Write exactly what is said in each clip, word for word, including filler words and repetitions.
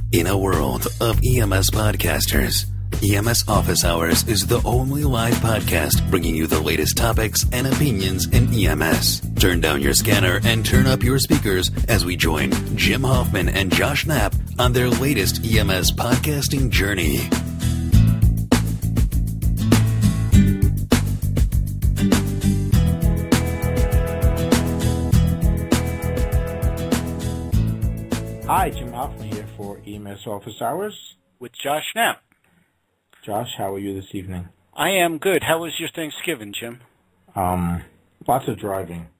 In a world of E M S podcasters, E M S Office Hours is the only live podcast bringing you the latest topics and opinions in E M S. Turn down your scanner and turn up your speakers as we join Jim Hoffman and Josh Knapp on their latest E M S podcasting journey. Hi, Jim Hoffman here for E M S Office Hours with Josh Knapp. Josh, how are you this evening? I am good. How was your Thanksgiving, Jim? Um, lots of driving.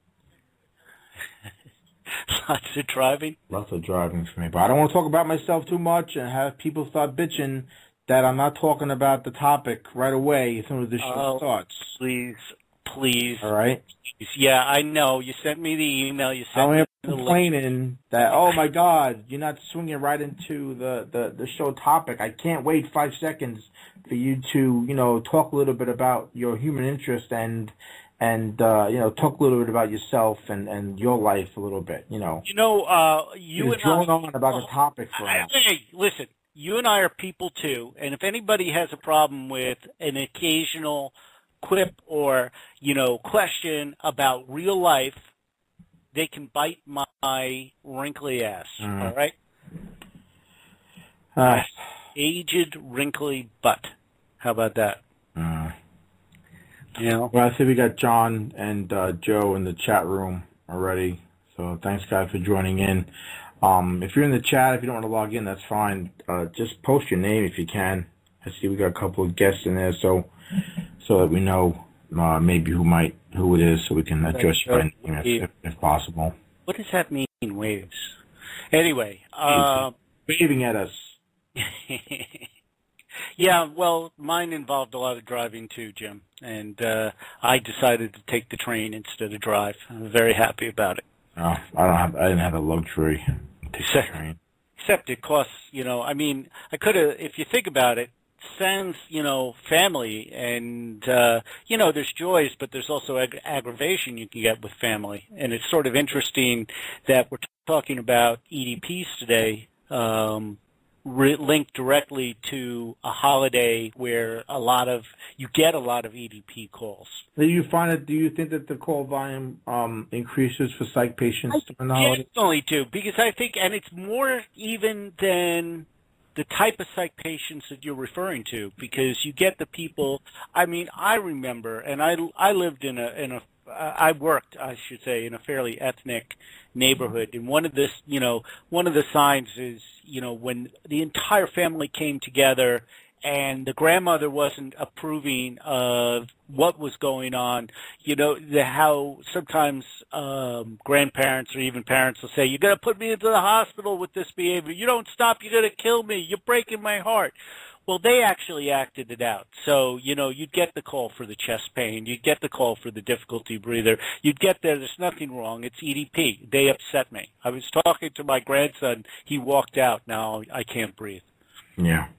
Lots of driving? Lots of driving for me. But I don't want to talk about myself too much and have people start bitching that I'm not talking about the topic right away as soon as the show oh, starts. Please, please. All right? Yeah, I know. You sent me the email. You sent I'm me the complaining that, oh, my God, you're not swinging right into the, the, the show topic. I can't wait five seconds for you to, you know, talk a little bit about your human interest and, and uh, you know, talk a little bit about yourself and, and your life a little bit, you know. You know, uh, you You're and drawing I, on about oh, the topic for I, us. Hey, listen, you and I are people too, and if anybody has a problem with an occasional quip or, you know, question about real life, they can bite my wrinkly ass, mm. all right? Uh, Aged, wrinkly butt. How about that? Uh, you know? Well, I see we got John and uh, Joe in the chat room already, so thanks, guys, for joining in. Um, if you're in the chat, if you don't want to log in, that's fine. Uh, just post your name if you can. I see we got a couple of guests in there, so so that we know uh, maybe who might who it is, so we can address you by name if, if possible. What does that mean, waves? Anyway, uh, waving at us. Yeah, well, mine involved a lot of driving too, Jim, and uh, I decided to take the train instead of drive. I'm very happy about it. Oh, I don't have. I didn't have the luxury to take the train. Except it costs, you know. I mean, I could have. If you think about it, sans, you know, family, and uh, you know, there's joys, but there's also ag- aggravation you can get with family, and it's sort of interesting that we're t- talking about E D Ps today. Um, Re- linked directly to a holiday where a lot of you get a lot of E D P calls. Do you find it? Do you think that the call volume um, increases for psych patients I during the holiday? Definitely do, because I think, and it's more even than the type of psych patients that you're referring to, because you get the people. I mean, I remember, and I I lived in a in a I worked, I should say, in a fairly ethnic neighborhood, and one of this, you know, one of the signs is, you know, when the entire family came together and the grandmother wasn't approving of what was going on, you know, the, how sometimes um, grandparents or even parents will say, "You're going to put me into the hospital with this behavior. You don't stop, you're going to kill me. You're breaking my heart." Well, they actually acted it out. So, you know, you'd get the call for the chest pain. You'd get the call for the difficulty breather. You'd get there. There's nothing wrong. It's E D P. They upset me. I was talking to my grandson. He walked out. Now I can't breathe. Yeah.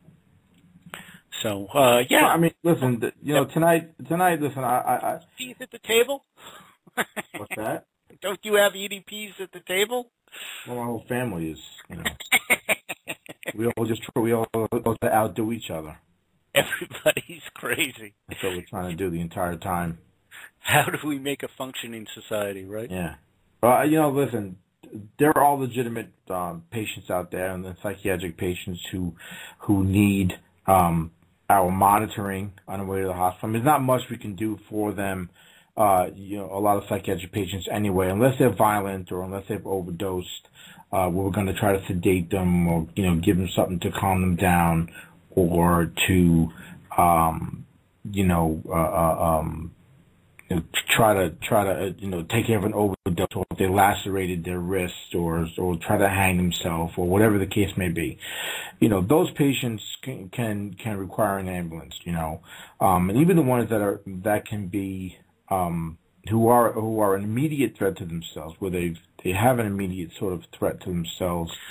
So, uh, yeah. Well, I mean, listen, you know, tonight, tonight, listen, I... I, I E D Ps at the table? What's that? Don't you have E D Ps at the table? Well, my whole family is, you know... We all just we all outdo each other. Everybody's crazy. That's what we're trying to do the entire time. How do we make a functioning society, right? Yeah. Well, you know, listen, there are all legitimate um, patients out there, and the psychiatric patients who who need um, our monitoring on the way to the hospital. I mean, there's not much we can do for them. Uh, you know, a lot of psychiatric patients anyway, unless they're violent or unless they've overdosed. Uh, we're going to try to sedate them or, you know, give them something to calm them down or to, um, you know, uh, uh, um, you know, try to, try to, uh, you know, take care of an overdose or if they lacerated their wrist or, or try to hang themselves or whatever the case may be. You know, those patients can, can, can require an ambulance, you know, um, and even the ones that are, that can be, um, who are who are an immediate threat to themselves, where they they have an immediate sort of threat to themselves.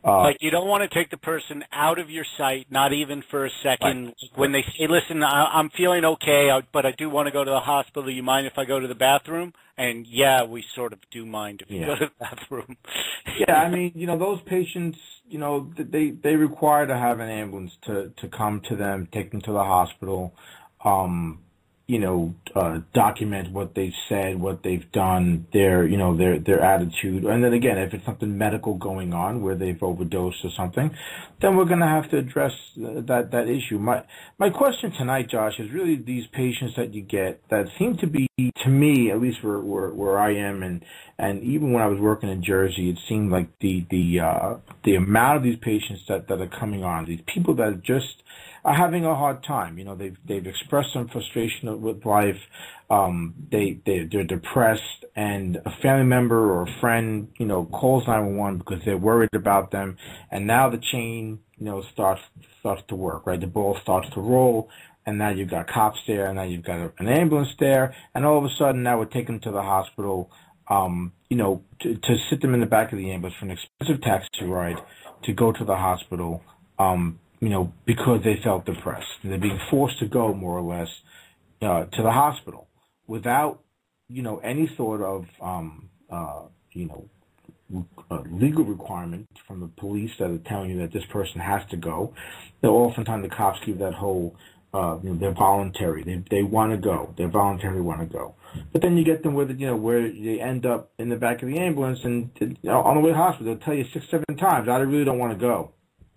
Uh, like you don't want to take the person out of your sight, not even for a second. Right. When they say, listen, I, I'm feeling okay, but I do want to go to the hospital. You mind if I go to the bathroom? And, yeah, we sort of do mind if you yeah. go to the bathroom. Yeah, I mean, you know, those patients, you know, they, they require to have an ambulance to, to come to them, take them to the hospital, um, you know, uh, document what they've said, what they've done, their, you know, their, their attitude. And then again, if it's something medical going on where they've overdosed or something, then we're going to have to address that, that issue. My, my question tonight, Josh, is really these patients that you get that seem to be, to me, at least where, where, where I am, and, and even when I was working in Jersey, it seemed like the, the, uh, the amount of these patients that, that are coming on, these people that just are having a hard time. You know, they've they've expressed some frustration with life. Um, they they they're depressed, and a family member or a friend, you know, calls nine one one because they're worried about them. And now the chain, you know, starts starts to work. Right, the ball starts to roll, and now you've got cops there, and now you've got an ambulance there, and all of a sudden now we're taking them to the hospital. Um, you know, to, to sit them in the back of the ambulance for an expensive taxi ride to go to the hospital. Um, you know, because they felt depressed. And they're being forced to go, more or less, uh, to the hospital without, you know, any sort of, um, uh, you know, uh, legal requirement from the police that are telling you that this person has to go. They'll oftentimes the cops give that whole, uh, you know, they're voluntary. They they want to go. They voluntarily want to go. But then you get them where, you know, where they end up in the back of the ambulance, and you know, on the way to the hospital, they'll tell you six, seven times, I really don't want to go.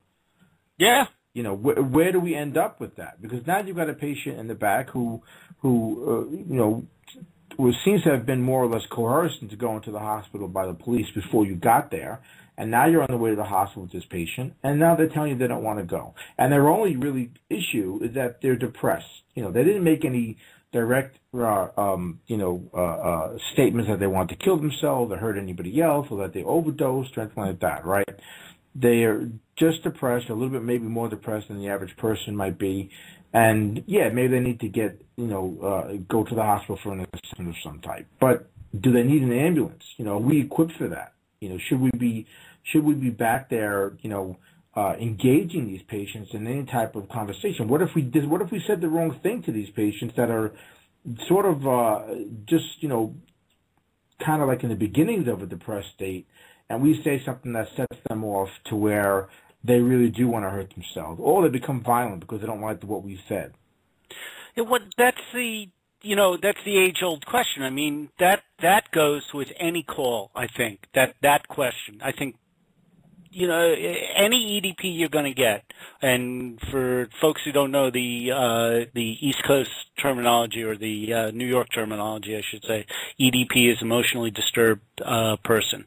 Yeah. You know, wh- where do we end up with that? Because now you've got a patient in the back who, who uh, you know, who seems to have been more or less coerced into going to the hospital by the police before you got there, and now you're on the way to the hospital with this patient, and now they're telling you they don't want to go. And their only really issue is that they're depressed. You know, they didn't make any direct, uh, um, you know, uh, uh, statements that they want to kill themselves or hurt anybody else or that they overdosed or anything like that, right? They are just depressed, a little bit maybe more depressed than the average person might be. And, yeah, maybe they need to get, you know, uh, go to the hospital for an assessment of some type. But do they need an ambulance? You know, are we equipped for that? You know, should we be should we be back there, you know, uh, engaging these patients in any type of conversation? What if we did, what if we said the wrong thing to these patients that are sort of uh, just, you know, kind of like in the beginnings of a depressed state, and we say something that sets them off to where they really do want to hurt themselves, or they become violent because they don't like what we said. Yeah, what that's the you know that's the age-old question. I mean that that goes with any call. I think that that question. I think you know any E D P you're going to get, and for folks who don't know the uh, the East Coast terminology or the uh, New York terminology, I should say, E D P is emotionally disturbed uh, person.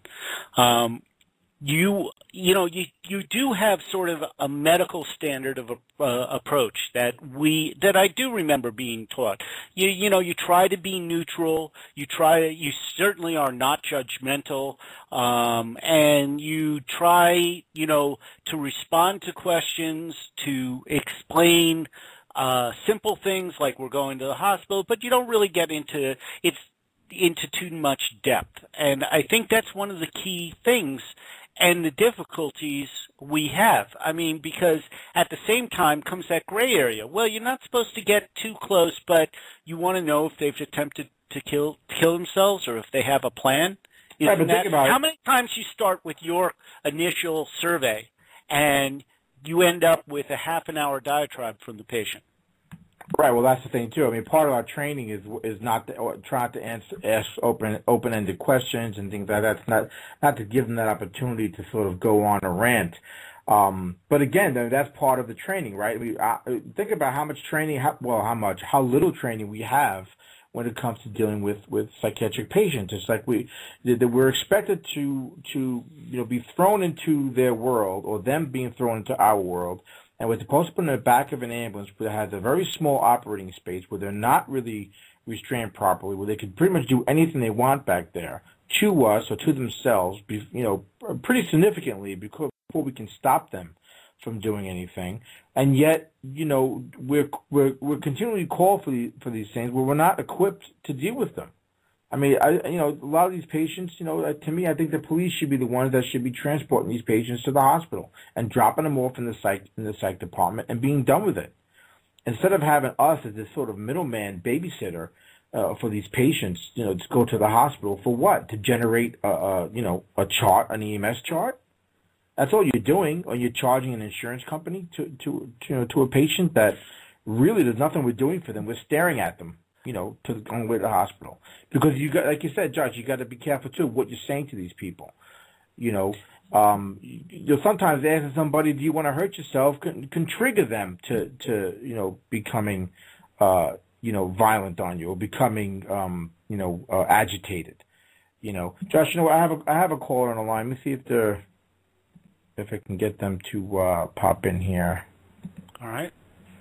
Um, You you know you you do have sort of a medical standard of a, uh, approach that we that I do remember being taught. You you know you try to be neutral. You try you certainly are not judgmental, um, and you try you know to respond to questions, to explain uh, simple things like we're going to the hospital, but you don't really get into it's into too much depth. And I think that's one of the key things. And the difficulties we have. I mean, because at the same time comes that gray area. Well, you're not supposed to get too close, but you want to know if they've attempted to kill kill themselves or if they have a plan. Right, but think about how it. many times you start with your initial survey and you end up with a half an hour diatribe from the patient? Right. Well, that's the thing too. I mean, part of our training is is not to, or trying to answer, ask open open ended questions and things like that. It's not not to give them that opportunity to sort of go on a rant. Um, but again, that's part of the training, right? We uh, think about how much training, how, well, how much, how little training we have when it comes to dealing with, with psychiatric patients. It's like we that we're expected to to you know be thrown into their world or them being thrown into our world. And we're supposed to put in the back of an ambulance that has a very small operating space where they're not really restrained properly, where they can pretty much do anything they want back there to us or to themselves, you know, pretty significantly before we can stop them from doing anything. And yet, you know, we're we're we're continually called for the, for these things where we're not equipped to deal with them. I mean, I, you know, a lot of these patients, you know, uh, to me, I think the police should be the ones that should be transporting these patients to the hospital and dropping them off in the psych in the psych department and being done with it, instead of having us as this sort of middleman babysitter uh, for these patients. You know, to go to the hospital for what? To generate a, a you know a chart, an E M S chart. That's all you're doing, or you're charging an insurance company to to to, you know, to a patient that really there's nothing we're doing for them. We're staring at them. You know, to the, on the way to the hospital, because you got, like you said, Josh, you got to be careful too what you're saying to these people. You know, um, you know, sometimes asking somebody, "Do you want to hurt yourself?" can, can trigger them to, to you know, becoming, uh, you know, violent on you or becoming, um, you know, uh, agitated. You know, Josh, you know, I have a I have a caller on the line. Let me see if they're if I can get them to uh, pop in here. All right.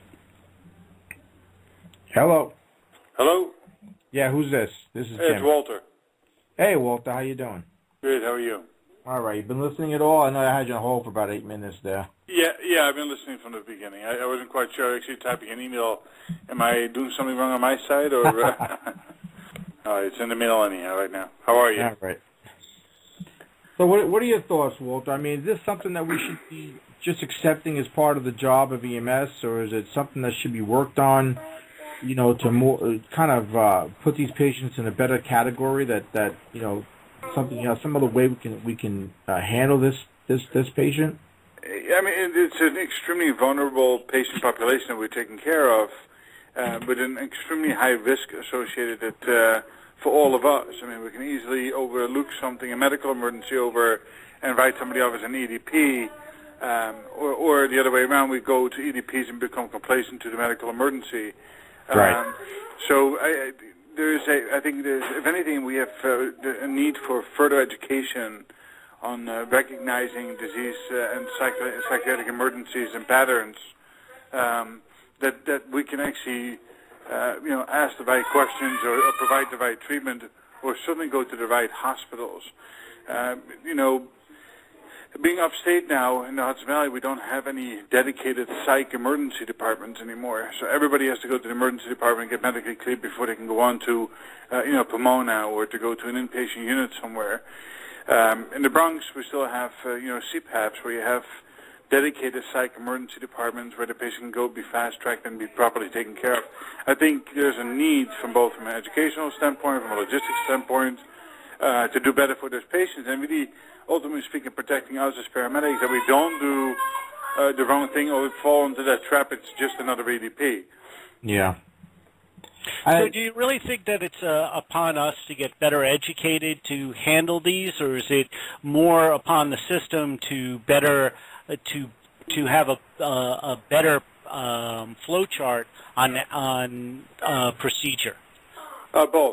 Hello. Hello? Yeah, who's this? This is Hey, Jim. it's Walter. Hey, Walter, how you doing? Good, how are you? All right, you been listening at all? I know I had you on hold for about eight minutes there. Yeah, yeah, I've been listening from the beginning. I, I wasn't quite sure, actually typing an email. Am I doing something wrong on my side? or? Uh, oh, it's in the middle anyhow right now. How are you? All right. So what, what are your thoughts, Walter? I mean, is this something that we should be just accepting as part of the job of E M S, or is it something that should be worked on, you know, to more kind of uh, put these patients in a better category, that, that you know, something, you know, some other way we can we can uh, handle this this this patient? I mean, it's an extremely vulnerable patient population that we're taking care of, uh, with an extremely high risk associated with, uh, for all of us. I mean, we can easily overlook something, a medical emergency, over and write somebody off as an E D P, um, or, or the other way around, we go to E D Ps and become complacent to the medical emergency. Right. Um, so I, there's a, I think there's, if anything, we have uh, a need for further education on uh, recognizing disease uh, and psych- psychiatric emergencies and patterns, um, that that we can actually, uh, you know, ask the right questions or, or provide the right treatment, or certainly go to the right hospitals. Uh, you know. Being upstate now in the Hudson Valley, we don't have any dedicated psych emergency departments anymore. So everybody has to go to the emergency department and get medically cleared before they can go on to, uh, you know, Pomona, or to go to an inpatient unit somewhere. Um, in the Bronx, we still have, uh, you know, C PAPs, where you have dedicated psych emergency departments where the patient can go, be fast-tracked, and be properly taken care of. I think there's a need from both from an educational standpoint, from a logistics standpoint, uh, to do better for those patients, and really, ultimately speaking, protecting us as paramedics, that we don't do uh, the wrong thing or we fall into that trap. It's just another E D P. Yeah. So I, do you really think that it's uh, upon us to get better educated to handle these, or is it more upon the system to better uh, to to have a uh, a better um, flow chart on on uh, procedure? Uh, both.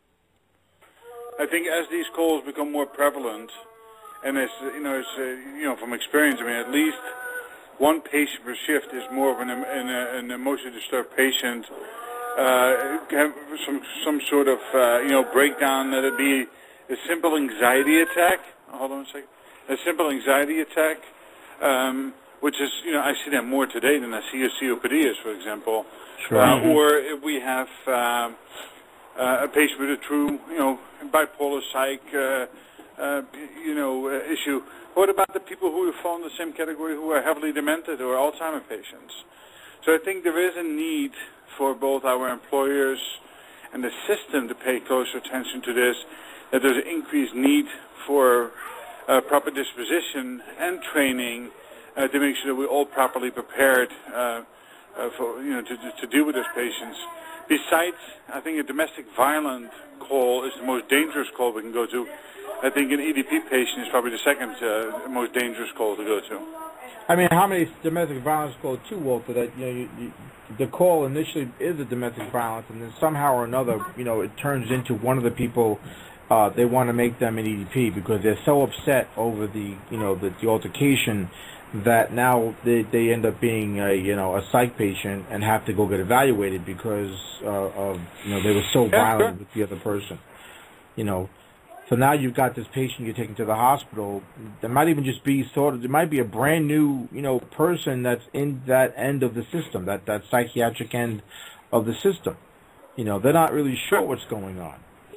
I think as these calls become more prevalent, and as you know, as, uh, you know, from experience, I mean, at least one patient per shift is more of an, an, an emotionally disturbed patient. Uh, have some some sort of uh, you know breakdown. That it be a simple anxiety attack. Hold on a second. A simple anxiety attack, um, which is you know I see that more today than I see a C O P D is, for example. Sure. Uh, or if we have uh, uh, a patient with a true you know bipolar psych. Uh, Uh, you know, uh, issue. What about the people who fall in the same category who are heavily demented or Alzheimer patients? So I think there is a need for both our employers and the system to pay closer attention to this, that there's an increased need for uh, proper disposition and training uh, to make sure that we're all properly prepared uh, uh, for, you know, to, to deal with those patients. Besides, I think a domestic violence call is the most dangerous call we can go to. I think an E D P patient is probably the second uh, most dangerous call to go to. I mean, how many domestic violence calls too, Walter? That you know, you, you, the call initially is a domestic violence, and then somehow or another, you know, it turns into one of the people. Uh, they want to make them an E D P because they're so upset over the, you know, the, the altercation that now they they end up being a, you know, a psych patient and have to go get evaluated because uh, of, you know, they were so violent with the other person, you know. So now you've got this patient you're taking to the hospital. There might even just be sort of, there might be a brand new, you know, person that's in that end of the system, that, that psychiatric end of the system. You know, they're not really sure what's going on.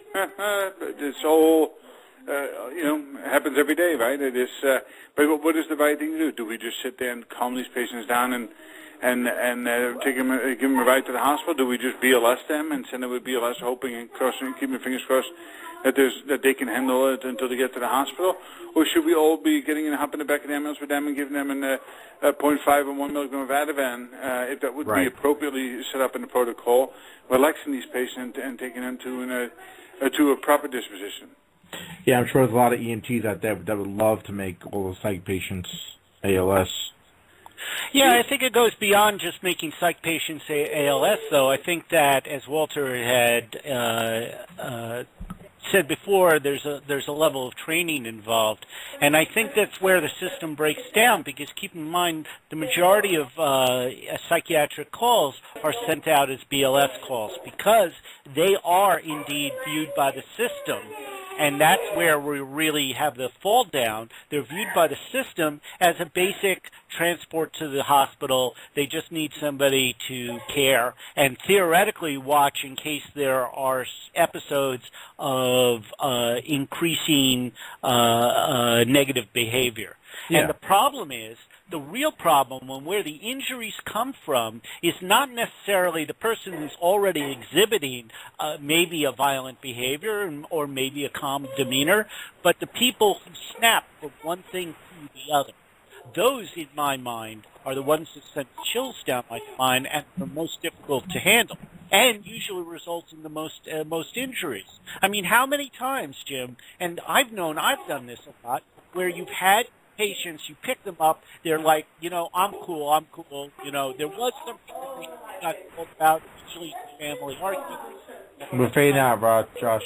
This whole, uh, you know, happens every day, right? It is. Uh, but what is the right thing to do? Do we just sit there and calm these patients down and and and uh, take them, uh, give them a ride to the hospital? Do we just B L S them and send them with B L S, hoping and crossing, keeping their fingers crossed that there's that they can handle it until they get to the hospital? Or should we all be getting in, hop in the back of the ambulance with them and giving them an, uh, a zero point five and one milligram of Ativan, uh, if that would right. be appropriately set up in the protocol, relaxing these patients and taking them to an, uh, uh, to a proper disposition? Yeah, I'm sure there's a lot of E M Ts out there that would love to make all the psych patients A L S. Yeah, I think it goes beyond just making psych patients A L S, though. I think that, as Walter had uh, uh, said before, there's a there's a level of training involved, and I think that's where the system breaks down. Because keep in mind, the majority of uh, psychiatric calls are sent out as B L S calls because they are indeed viewed by the system. And that's where we really have the fall down. They're viewed by the system as a basic transport to the hospital. They just need somebody to care and theoretically watch in case there are episodes of uh, increasing uh, uh, negative behavior. Yeah. And the problem is, the real problem when where the injuries come from is not necessarily the person who's already exhibiting uh, maybe a violent behavior or maybe a calm demeanor, but the people who snap from one thing to the other. Those, in my mind, are the ones that send chills down my spine and are most difficult to handle, and usually results in the most uh, most injuries. I mean, how many times, Jim, and I've known I've done this a lot, where you've had patients, you pick them up, they're like, you know, I'm cool, I'm cool, you know, there was something that got told about, usually family argument. We're fading out, bro, Josh.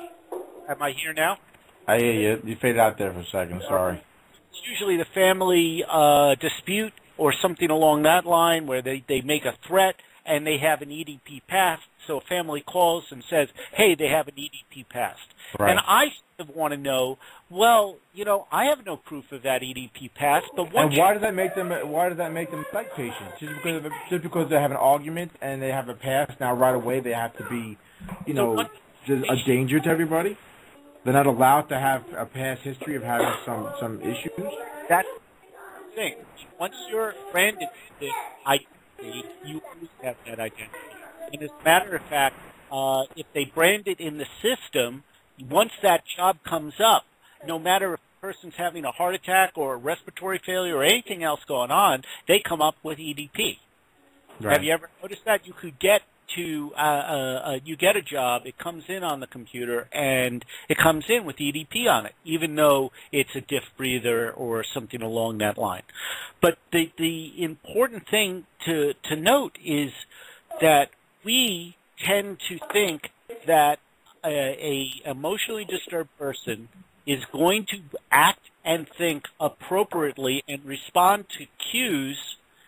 Am I here now? I hear you. You faded out there for a second, sorry. It's usually the family uh, dispute or something along that line where they, they make a threat and they have an E D P passed, so a family calls and says, hey, they have an E D P passed. Right. And I sort of want to know, well, you know, I have no proof of that E D P pass, but once and why does that make them? Why does that make them psych patients? Just because of, just because they have an argument and they have a pass, now right away they have to be, you know, just a danger to everybody. They're not allowed to have a past history of having some some issues. That's the thing. Once you're branded with this identity, you always have that identity. And as a matter of fact, uh, if they brand it in the system, once that job comes up, no matter if the person's having a heart attack or a respiratory failure or anything else going on, they come up with E D P. Right. Have you ever noticed that? You could get to, uh, uh, uh, you get a job, it comes in on the computer, and it comes in with E D P on it, even though it's a diff breather or something along that line. But the, the important thing to, to note is that we tend to think that a, a emotionally disturbed person is going to act and think appropriately and respond to cues,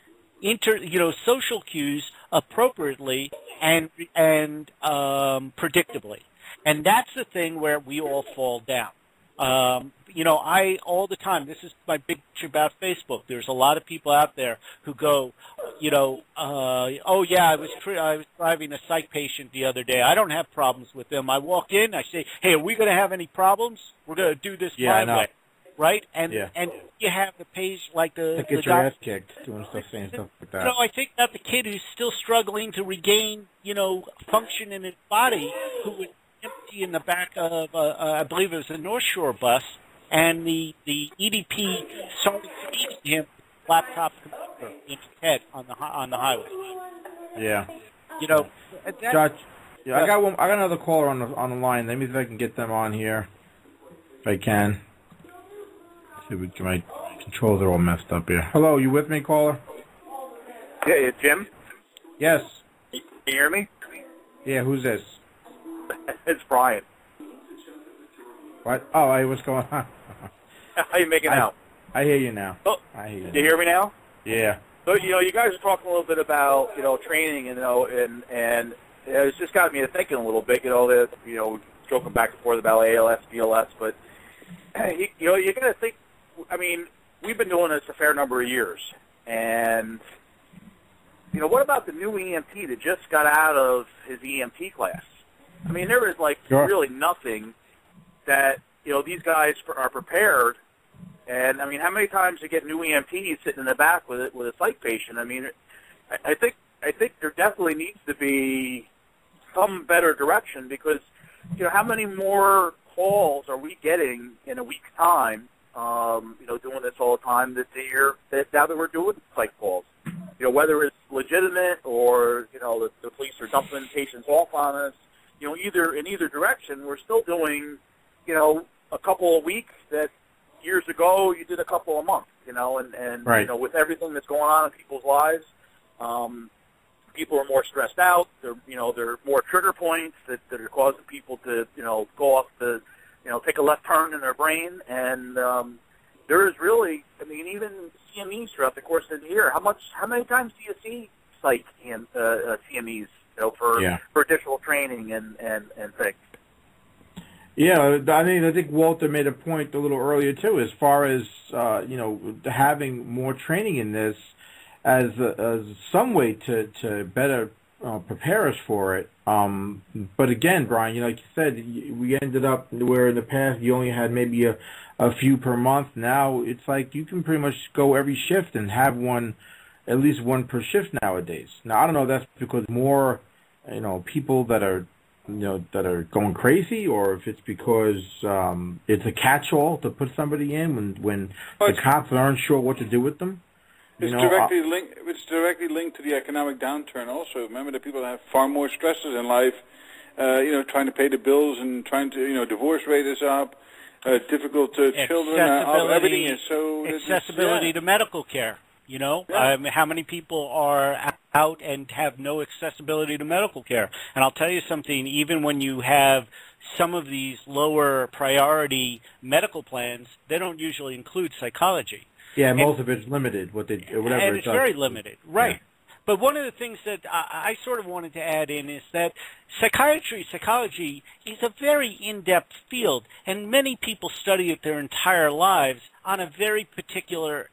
inter, you know, social cues appropriately and and um, predictably, and that's the thing where we all fall down. Um, you know, I all the time. This is my big issue about Facebook. There's a lot of people out there who go, you know, uh, oh yeah, I was tri- I was driving a psych patient the other day. I don't have problems with them. I walk in, I say, hey, are we going to have any problems? We're going to do this yeah, my way, right? And yeah. and you have the page like the like the get your guy, ass kicked doing stuff, saying stuff like that. You know, I think about the kid who's still struggling to regain, you know, function in his body, who was empty in the back of, uh, uh, I believe it was a North Shore bus, and the, the E D P started feeding him a laptop computer in his head on the on the highway. Yeah. You know, that, Josh, yeah, I got one. I got another caller on the on the line. Let me see if I can get them on here, if I can. See if we can, my controls are all messed up here. Hello, you with me, caller? Yeah, it's Jim. Yes. Can you hear me? Yeah, who's this? It's Brian. What? Oh, hey, what's going on? How you making I, out? I hear you now. Oh, I hear you. Do you hear me now? Yeah. So, you know, you guys are talking a little bit about, you know, training, you know, and and it's just got me to thinking a little bit, you know, that, you know, joking back and forth about A L S, B L S, but, you, you know, you got to think, I mean, we've been doing this a fair number of years, and, you know, what about the new E M T that just got out of his E M T class? I mean, there is like sure. really nothing that, you know, these guys are prepared. And I mean, how many times you get new E M Ts sitting in the back with it with a psych patient? I mean, I, I think I think there definitely needs to be some better direction, because, you know, how many more calls are we getting in a week's time? Um, you know, doing this all the time that they're that now that we're doing psych calls. You know, whether it's legitimate or, you know, the, the police are dumping patients off on us. You know, either in either direction, we're still doing, you know, a couple a week that years ago you did a couple a month. You know, and and right. you know, with everything that's going on in people's lives, um, people are more stressed out. They're, you know, there are more trigger points that, that are causing people to, you know, go off the, you know, take a left turn in their brain. And um, there is really, I mean, even C M Es throughout the course of the year. How much, how many times do you see psych and uh, uh, C M Es, you know, for yeah. for additional training and and and things? Yeah, I mean, I think Walter made a point a little earlier too, as far as uh, you know, having more training in this as a, as some way to to better uh, prepare us for it. Um, but again, Brian, you know, like you said, we ended up where in the past you only had maybe a, a few per month. Now it's like you can pretty much go every shift and have one, at least one per shift nowadays. Now I don't know if that's because more, you know, people that are, you know, that are going crazy, or if it's because um, it's a catch-all to put somebody in when when but the cops aren't sure what to do with them. It's you know, directly uh, linked. It's directly linked to the economic downturn. Also, remember that people have far more stresses in life. Uh, you know, trying to pay the bills and trying to, you know, divorce rate is up. Uh, difficult uh, children. Uh, everything is so. Accessibility yeah. to medical care. You know, yeah. um, how many people are out and have no accessibility to medical care? And I'll tell you something, even when you have some of these lower priority medical plans, they don't usually include psychology. Yeah, and, most of it's limited, what they, whatever and it it's does. very limited, right. Yeah. But one of the things that I, I sort of wanted to add in is that psychiatry, psychology is a very in-depth field, and many people study it their entire lives on a very particular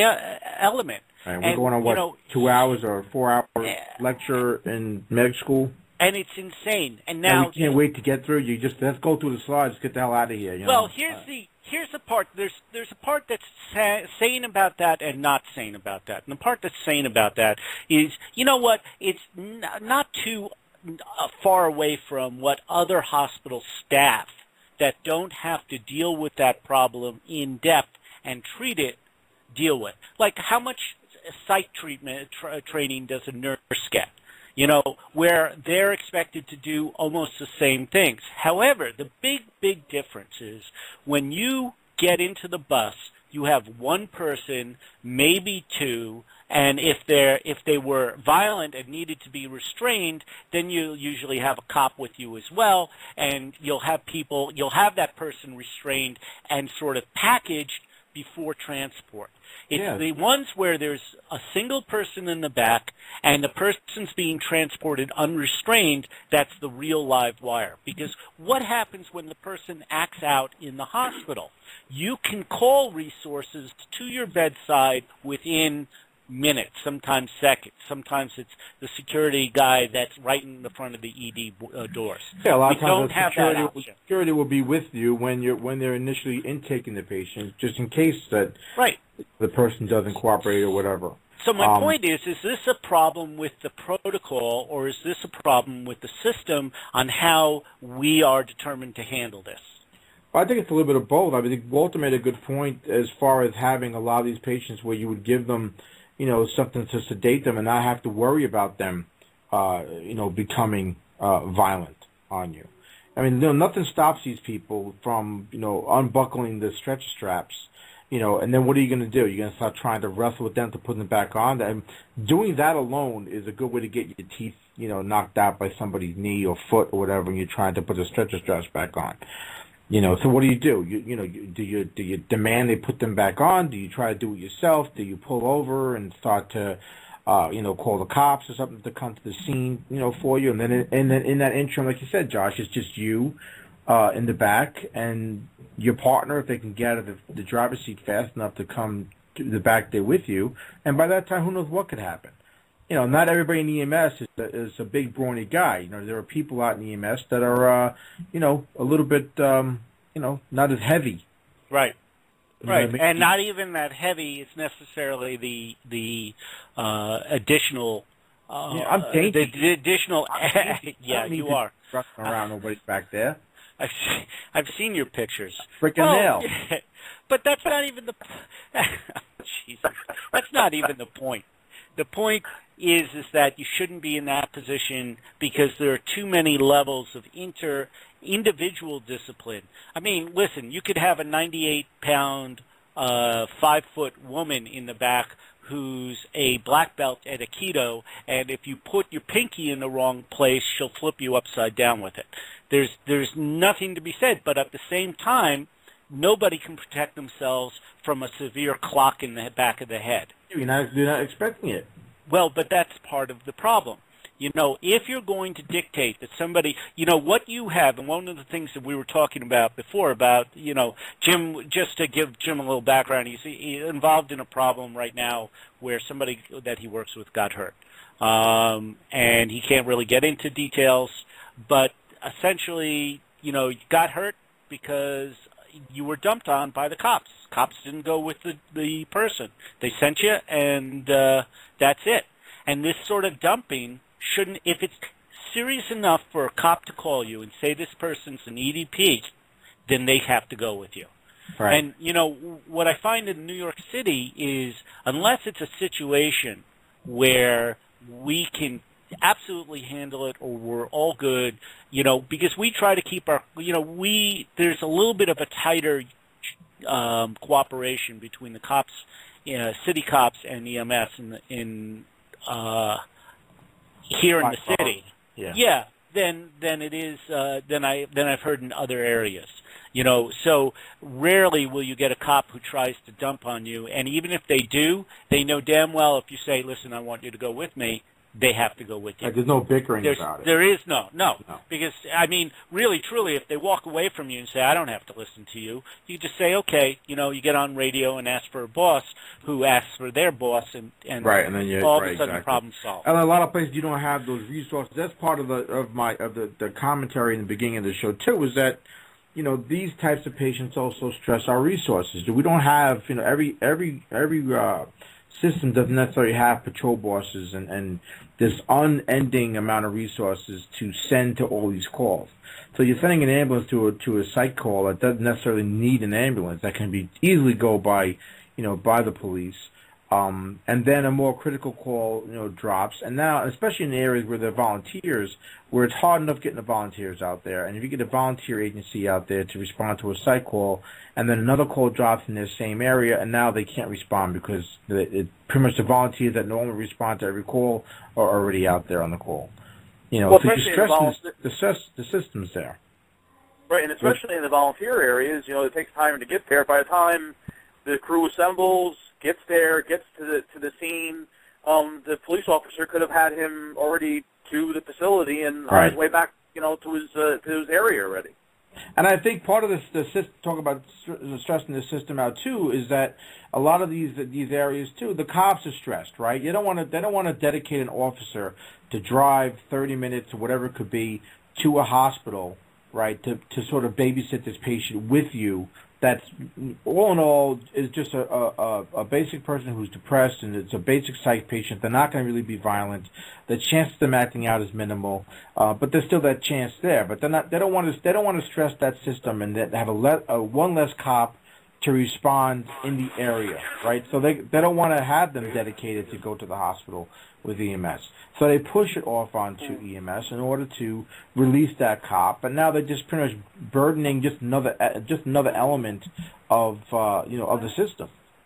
element. Right, we're and, going on, what, you know, two hours or four-hour uh, lecture in med school? And it's insane. And now and we can't wait to get through. You just let's go through the slides, get the hell out of here. You well, know? here's uh, the here's the part. There's there's a part that's sa- sane about that and not sane about that. And the part that's sane about that is, you know what? It's n- not too uh, far away from what other hospital staff that don't have to deal with that problem in depth and treat it deal with. Like, how much psych treatment tra- training does a nurse get? You know, where they're expected to do almost the same things. However, the big, big difference is when you get into the bus, you have one person, maybe two, and if they're if they were violent and needed to be restrained, then you'll usually have a cop with you as well, and you'll have people, you'll have that person restrained and sort of packaged before transport. It's yeah. the ones where there's a single person in the back and the person's being transported unrestrained that's the real live wire. Because what happens when the person acts out in the hospital? You can call resources to your bedside within minutes, sometimes seconds. Sometimes it's the security guy that's right in the front of the E D uh, doors. Yeah, a lot we of times don't the have security, that option. security will be with you when you're when they're initially intaking the patient, just in case that right. the person doesn't cooperate or whatever. So my um, point is, is this a problem with the protocol, or is this a problem with the system on how we are determined to handle this? I think it's a little bit of both. I think Walter made a good point as far as having a lot of these patients where you would give them, you know, something to sedate them and not have to worry about them, uh, you know, becoming uh, violent on you. I mean, you know, nothing stops these people from, you know, unbuckling the stretcher straps, you know, and then what are you going to do? You're going to start trying to wrestle with them to put them back on? And doing that alone is a good way to get your teeth, you know, knocked out by somebody's knee or foot or whatever, and you're trying to put the stretcher straps back on. You know, so what do you do? You, you know, do you do you demand they put them back on? Do you try to do it yourself? Do you pull over and start to, uh, you know, call the cops or something to come to the scene, you know, for you? And then, and then in that interim, like you said, Josh, it's just you uh, in the back and your partner, if they can get out of the, the driver's seat fast enough to come to the back there with you. And by that time, who knows what could happen? you know, not everybody in E M S is a, is a big brawny guy. You know, there are people out in E M S that are, uh, you know, a little bit, um, you know, not as heavy. Right. You know Right, what I mean? and not even that heavy is necessarily the the uh, additional. Uh, Yeah, I'm dainty. The, the additional. I'm dainty. I Yeah, don't need you to are. be rushing around. Nobody's back there. I've seen, I've seen your pictures. Freaking well, nail. Yeah, but that's not even the. Jesus, that's not even the point. The point is is that you shouldn't be in that position because there are too many levels of inter individual discipline. I mean, listen, you could have a ninety-eight pound, uh, five foot woman in the back who's a black belt at Aikido, and if you put your pinky in the wrong place, she'll flip you upside down with it. There's there's nothing to be said, but at the same time, nobody can protect themselves from a severe clock in the back of the head. You're not, you're not expecting it. Well, but that's part of the problem. You know, if you're going to dictate that somebody, you know, what you have, and one of the things that we were talking about before about, you know, Jim, just to give Jim a little background, he's, he's involved in a problem right now where somebody that he works with got hurt. Um, and he can't really get into details, but essentially, you know, got hurt because you were dumped on by the cops. Cops didn't go with the, the person. They sent you, and uh, that's it. And this sort of dumping shouldn't, if it's serious enough for a cop to call you and say this person's an E D P, then they have to go with you. Right. And, you know, what I find in New York City is unless it's a situation where we can absolutely handle it or we're all good, you know, because we try to keep our, you know, we, there's a little bit of a tighter um, cooperation between the cops, you know, city cops and E M S in, the, in uh, here in the city. Yeah. Yeah. Than than it is uh, than I than I've heard in other areas. You know, so rarely will you get a cop who tries to dump on you, and even if they do, they know damn well if you say, "Listen, I want you to go with me," they have to go with you. Like, there's no bickering There's, about it. There is no, no, No. because, I mean, really, truly, if they walk away from you and say, I don't have to listen to you, you just say, okay, you know, you get on radio and ask for a boss who asks for their boss, and, and, Right, and then you- all right, of a sudden exactly. the problem's solved. And a lot of places you don't have those resources. That's part of the of my of the, the commentary in the beginning of the show too. Is that you know these types of patients also stress our resources. We don't have you know every every every uh, system doesn't necessarily have patrol bosses and, and this unending amount of resources to send to all these calls. So you're sending an ambulance to a to a psych call that doesn't necessarily need an ambulance. That can be easily go by you know by the police. Um, and then a more critical call, you know, drops. And now, especially in areas where there are volunteers, where it's hard enough getting the volunteers out there. And if you get a volunteer agency out there to respond to a psych call, and then another call drops in their same area, and now they can't respond because the, it, pretty much the volunteers that normally respond to every call are already out there on the call. You know, Well, so you're especially in stressing vol- the, the, stress- the system's there. Right, and especially in the volunteer areas, you know, it takes time to get there. By the time the crew assembles, gets there, gets to the to the scene, um, the police officer could have had him already to the facility and on Right. his way back, you know, to his uh, to his area already. And I think part of this, the system, talk about st- stressing the system out too, is that a lot of these these areas too, the cops are stressed, right? You don't want to, they don't want to dedicate an officer to drive thirty minutes or whatever it could be to a hospital, right? To to sort of babysit this patient with you. That's all in all is just a, a, a basic person who's depressed, and it's a basic psych patient. They're not going to really be violent. The chance of them acting out is minimal, uh, but there's still that chance there. But they're not. They don't want to. They don't want to stress that system and have a, le, a one less cop to respond in the area, right? So they they don't want to have them dedicated to go to the hospital with E M S. So they push it off onto E M S in order to release that cop, and now they're just pretty much burdening just another just another element of uh, you know of the system.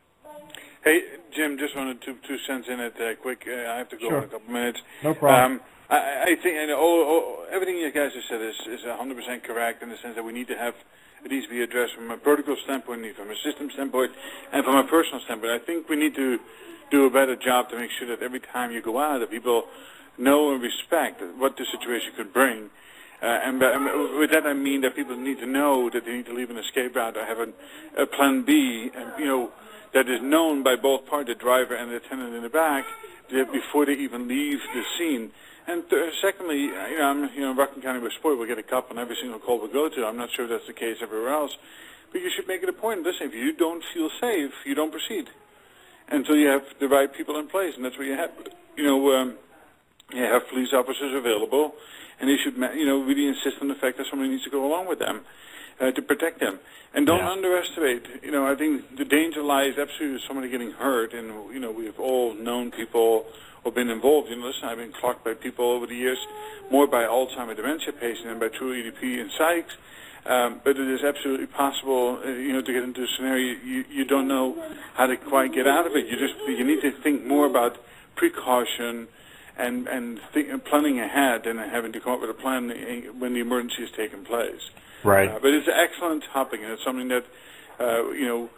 Hey, Jim, just wanted two two cents in it uh, quick. Uh, I have to go Sure. in a couple minutes. No problem. Um, I, I think and all, all, everything you guys have said is is one hundred percent correct in the sense that we need to have it needs to be addressed from a protocol standpoint, from a system standpoint, and from a personal standpoint. I think we need to do a better job to make sure that every time you go out, that people know and respect what the situation could bring. Uh, and, and with that, I mean that people need to know that they need to leave an escape route or have an, a plan B, and, you know, that is known by both parties, the driver and the attendant in the back, before they even leave the scene. And uh, secondly, you know, I'm, you know, in Rockland County, we're spoiled. We get a cup on every single call we go to. I'm not sure if that's the case everywhere else. But you should make it a point. Listen, if you don't feel safe, you don't proceed until you have the right people in place. And that's what you have. You know, um, you have police officers available, and they should, you know, really insist on the fact that somebody needs to go along with them uh, to protect them. And don't yeah. underestimate, you know, I think the danger lies absolutely with somebody getting hurt. And, you know, we've all known people or been involved. You know, listen, I've been clocked by people over the years, more by Alzheimer's dementia patients than by true E D P and psychs. Um, but it is absolutely possible, uh, you know, to get into a scenario you, you don't know how to quite get out of it. You just you need to think more about precaution and and think, planning ahead and having to come up with a plan when the emergency has taken place. Right. Uh, but it's an excellent topic, and it's something that, uh, you know,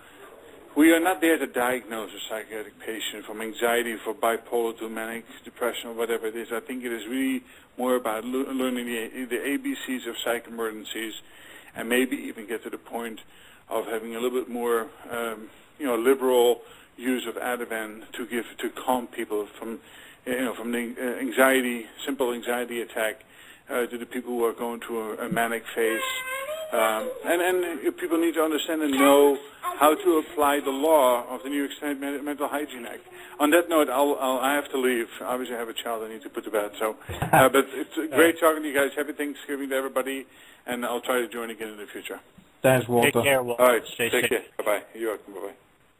we are not there to diagnose a psychiatric patient from anxiety for bipolar to manic depression or whatever it is. I think it is really more about lo- learning the, the A B Cs of psych emergencies, and maybe even get to the point of having a little bit more, um, you know, liberal use of Ativan to give to calm people from, you know, from the uh, anxiety, simple anxiety attack, uh, to the people who are going through a, a manic phase. Um, and, and people need to understand and know how to apply the law of the New York State Mental Hygiene Act. On that note, I'll, I'll, I have to leave. Obviously, I have a child I need to put to bed. So, uh, but it's great talking to you guys. Happy Thanksgiving to everybody, and I'll try to join again in the future. Thanks, Walter. Take care, Walter. All right, Stay take safe. care. Bye-bye. You're welcome. Bye-bye.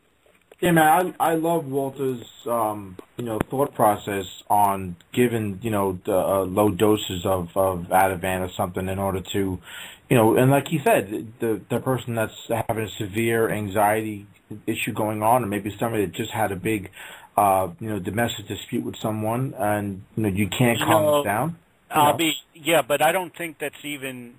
Yeah, man, I I love Walter's um, you know thought process on giving you know the, uh, low doses of of Ativan or something in order to, you know, and like he said, the the person that's having a severe anxiety issue going on, or maybe somebody that just had a big uh, you know domestic dispute with someone, and you know you can't you calm know, them down. I'll know. be yeah, but I don't think that's even.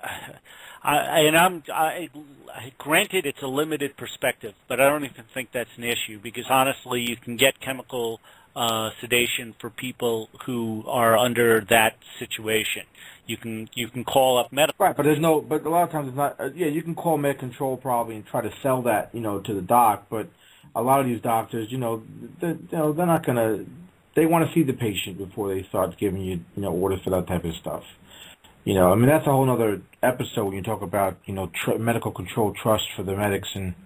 I, and I'm I, granted it's a limited perspective, but I don't even think that's an issue because honestly, you can get chemical uh, sedation for people who are under that situation. You can you can call up medical. Right, but there's no. But a lot of times it's not. Uh, yeah, you can call med control probably and try to sell that you know to the doc, but a lot of these doctors, you know, they, you know, they're not gonna. They want to see the patient before they start giving you you know orders for that type of stuff. You know, I mean, that's a whole other episode when you talk about, you know, tr- medical control trust for the medics and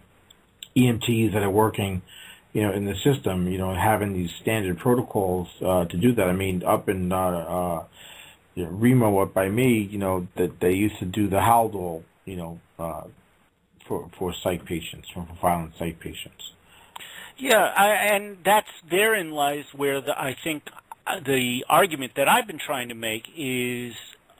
E M Ts that are working, you know, in the system, you know, having these standard protocols uh, to do that. I mean, up in uh, uh, you know, Remo up by me, you know, that they used to do the Haldol, you know, uh, for, for psych patients, for violent psych patients. Yeah, I, and that's therein lies where the, I think the argument that I've been trying to make is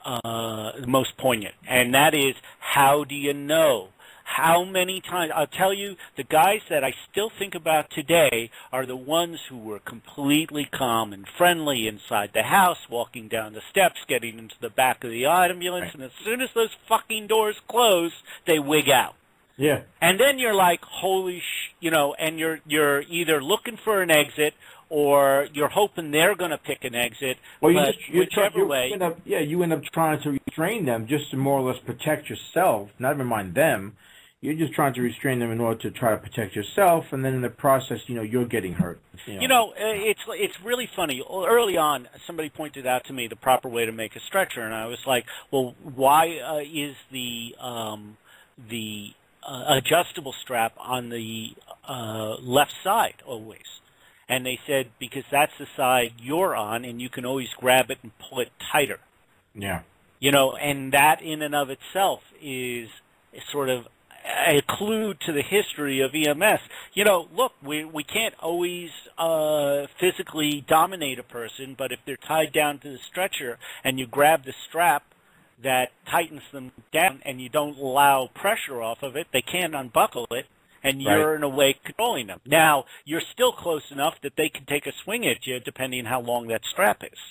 Uh, the most poignant, and that is, how do you know? How many times? I'll tell you, the guys that I still think about today are the ones who were completely calm and friendly inside the house, walking down the steps, getting into the back of the ambulance, right. And as soon as those fucking doors close, they wig out. Yeah. And then you're like, holy sh, you know, and you're you're either looking for an exit or you're hoping they're going to pick an exit. Well, you but just, you whichever try, you way, end up, yeah, you end up trying to restrain them just to more or less protect yourself. Not even mind them. You're just trying to restrain them in order to try to protect yourself, and then in the process, you know, you're getting hurt. You know, you know it's it's really funny. Early on, somebody pointed out to me the proper way to make a stretcher, and I was like, well, why uh, is the um, the uh, adjustable strap on the uh, left side always? And they said, because that's the side you're on, and you can always grab it and pull it tighter. Yeah. You know, and that in and of itself is sort of a clue to the history of E M S. You know, look, we we can't always uh, physically dominate a person, but if they're tied down to the stretcher and you grab the strap that tightens them down and you don't allow pressure off of it, they can't unbuckle it. And you're, right. in a way, controlling them. Now, you're still close enough that they can take a swing at you, depending on how long that strap is.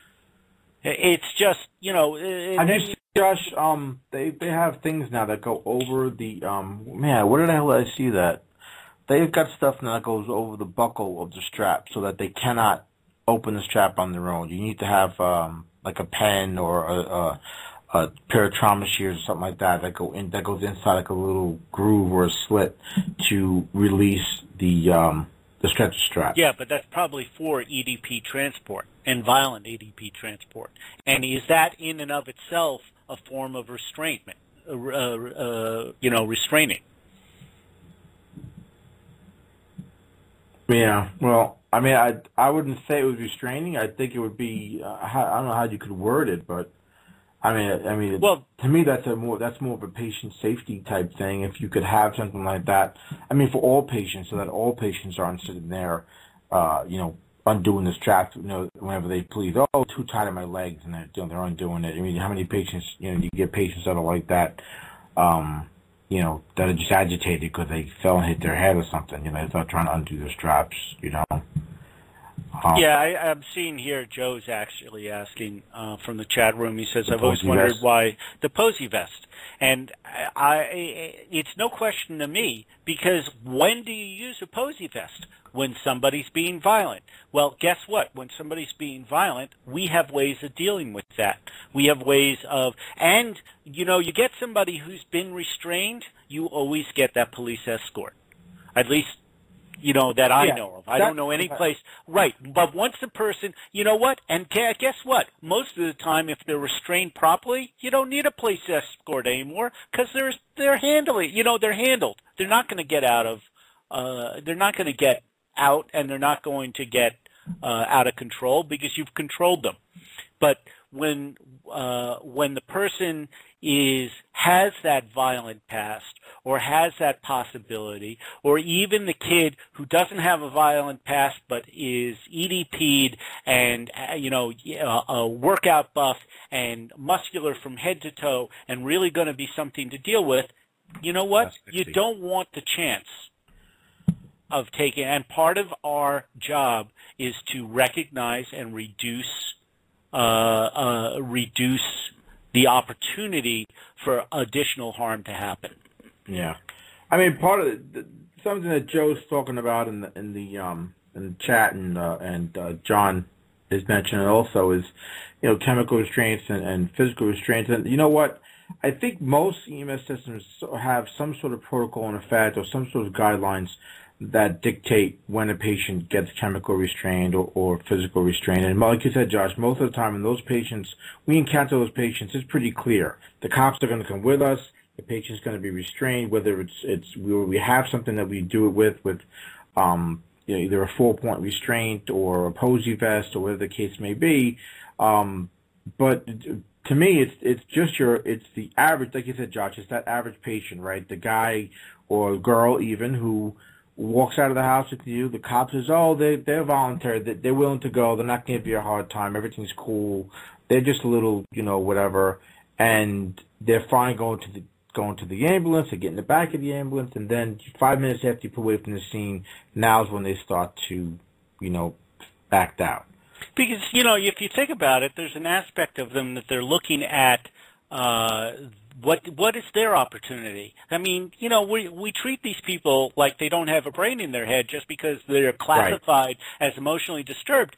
It's just, you know... It, I think, Josh, um, they, they have things now that go over the... Um, man, where the hell did I see that? They've got stuff now that goes over the buckle of the strap so that they cannot open the strap on their own. You need to have, um, like a pen or a... a a pair of trauma shears or something like that that go in that goes inside like a little groove or a slit to release the um the stretcher strap. Yeah, but that's probably for E D P transport and violent E D P transport. And is that in and of itself a form of restraint, uh, uh, you know, restraining? Yeah, well, I mean, I I wouldn't say it was restraining. I think it would be. Uh, how, I don't know how you could word it, but I mean, I mean, well, to me, that's a more that's more of a patient safety type thing. If you could have something like that, I mean, for all patients, so that all patients aren't sitting there, uh, you know, undoing the strap, you know, whenever they please. Oh, too tight on my legs, and they're you know, they're undoing it. I mean, how many patients, you know, you get patients that are like that. Um, you know, that are just agitated because they fell and hit their head or something. You know, they start trying to undo their straps, you know. Um, yeah, I, I'm seeing here Joe's actually asking uh, from the chat room. He says, I've always posy wondered vest. why the posy vest. And I, I, it's no question to me, because when do you use a posy vest? When somebody's being violent. Well, guess what? When somebody's being violent, we have ways of dealing with that. We have ways of, and, you know, you get somebody who's been restrained, you always get that police escort. At least, you know, that I yeah, know of. I don't know any place. Right. But once the person, you know what? And guess what? Most of the time, if they're restrained properly, you don't need a police escort anymore because they're, they're handling, you know, they're handled. They're not going to get out of, uh, they're not going to get out, and they're not going to get uh, out of control because you've controlled them. But when uh, when the person is has that violent past, or has that possibility, or even the kid who doesn't have a violent past but is E D P'd and uh, you know a workout buff and muscular from head to toe, and really going to be something to deal with, you know what? You don't want the chance of taking, and part of our job is to recognize and reduce uh, uh, reduce the opportunity for additional harm to happen. Yeah, I mean, part of the, the, something that Joe's talking about in the in the um in the chat, and uh, and uh, John is mentioning also is, you know, chemical restraints and, and physical restraints. And you know what? I think most E M S systems have some sort of protocol in effect or some sort of guidelines that dictate when a patient gets chemical restrained or, or physical restrained. And like you said, Josh, most of the time when those patients, we encounter those patients, it's pretty clear. The cops are going to come with us. The patient's going to be restrained, whether it's, it's we, we have something that we do it with, with um, you know, either a four-point restraint or a posy vest or whatever the case may be. Um, but to me, it's it's just your, it's the average, like you said, Josh, it's that average patient, right? The guy or girl even who walks out of the house with you, the cop says, oh, they, they're voluntary, they're willing to go, they're not going to give you a hard time, everything's cool, they're just a little, you know, whatever, and they're fine going to the going to the ambulance, they get in the back of the ambulance, and then five minutes after you pull away from the scene, now's when they start to, you know, act out. Because, you know, if you think about it, there's an aspect of them that they're looking at uh, what what is their opportunity. I mean, you know, we we treat these people like they don't have a brain in their head just because they're classified right. as emotionally disturbed.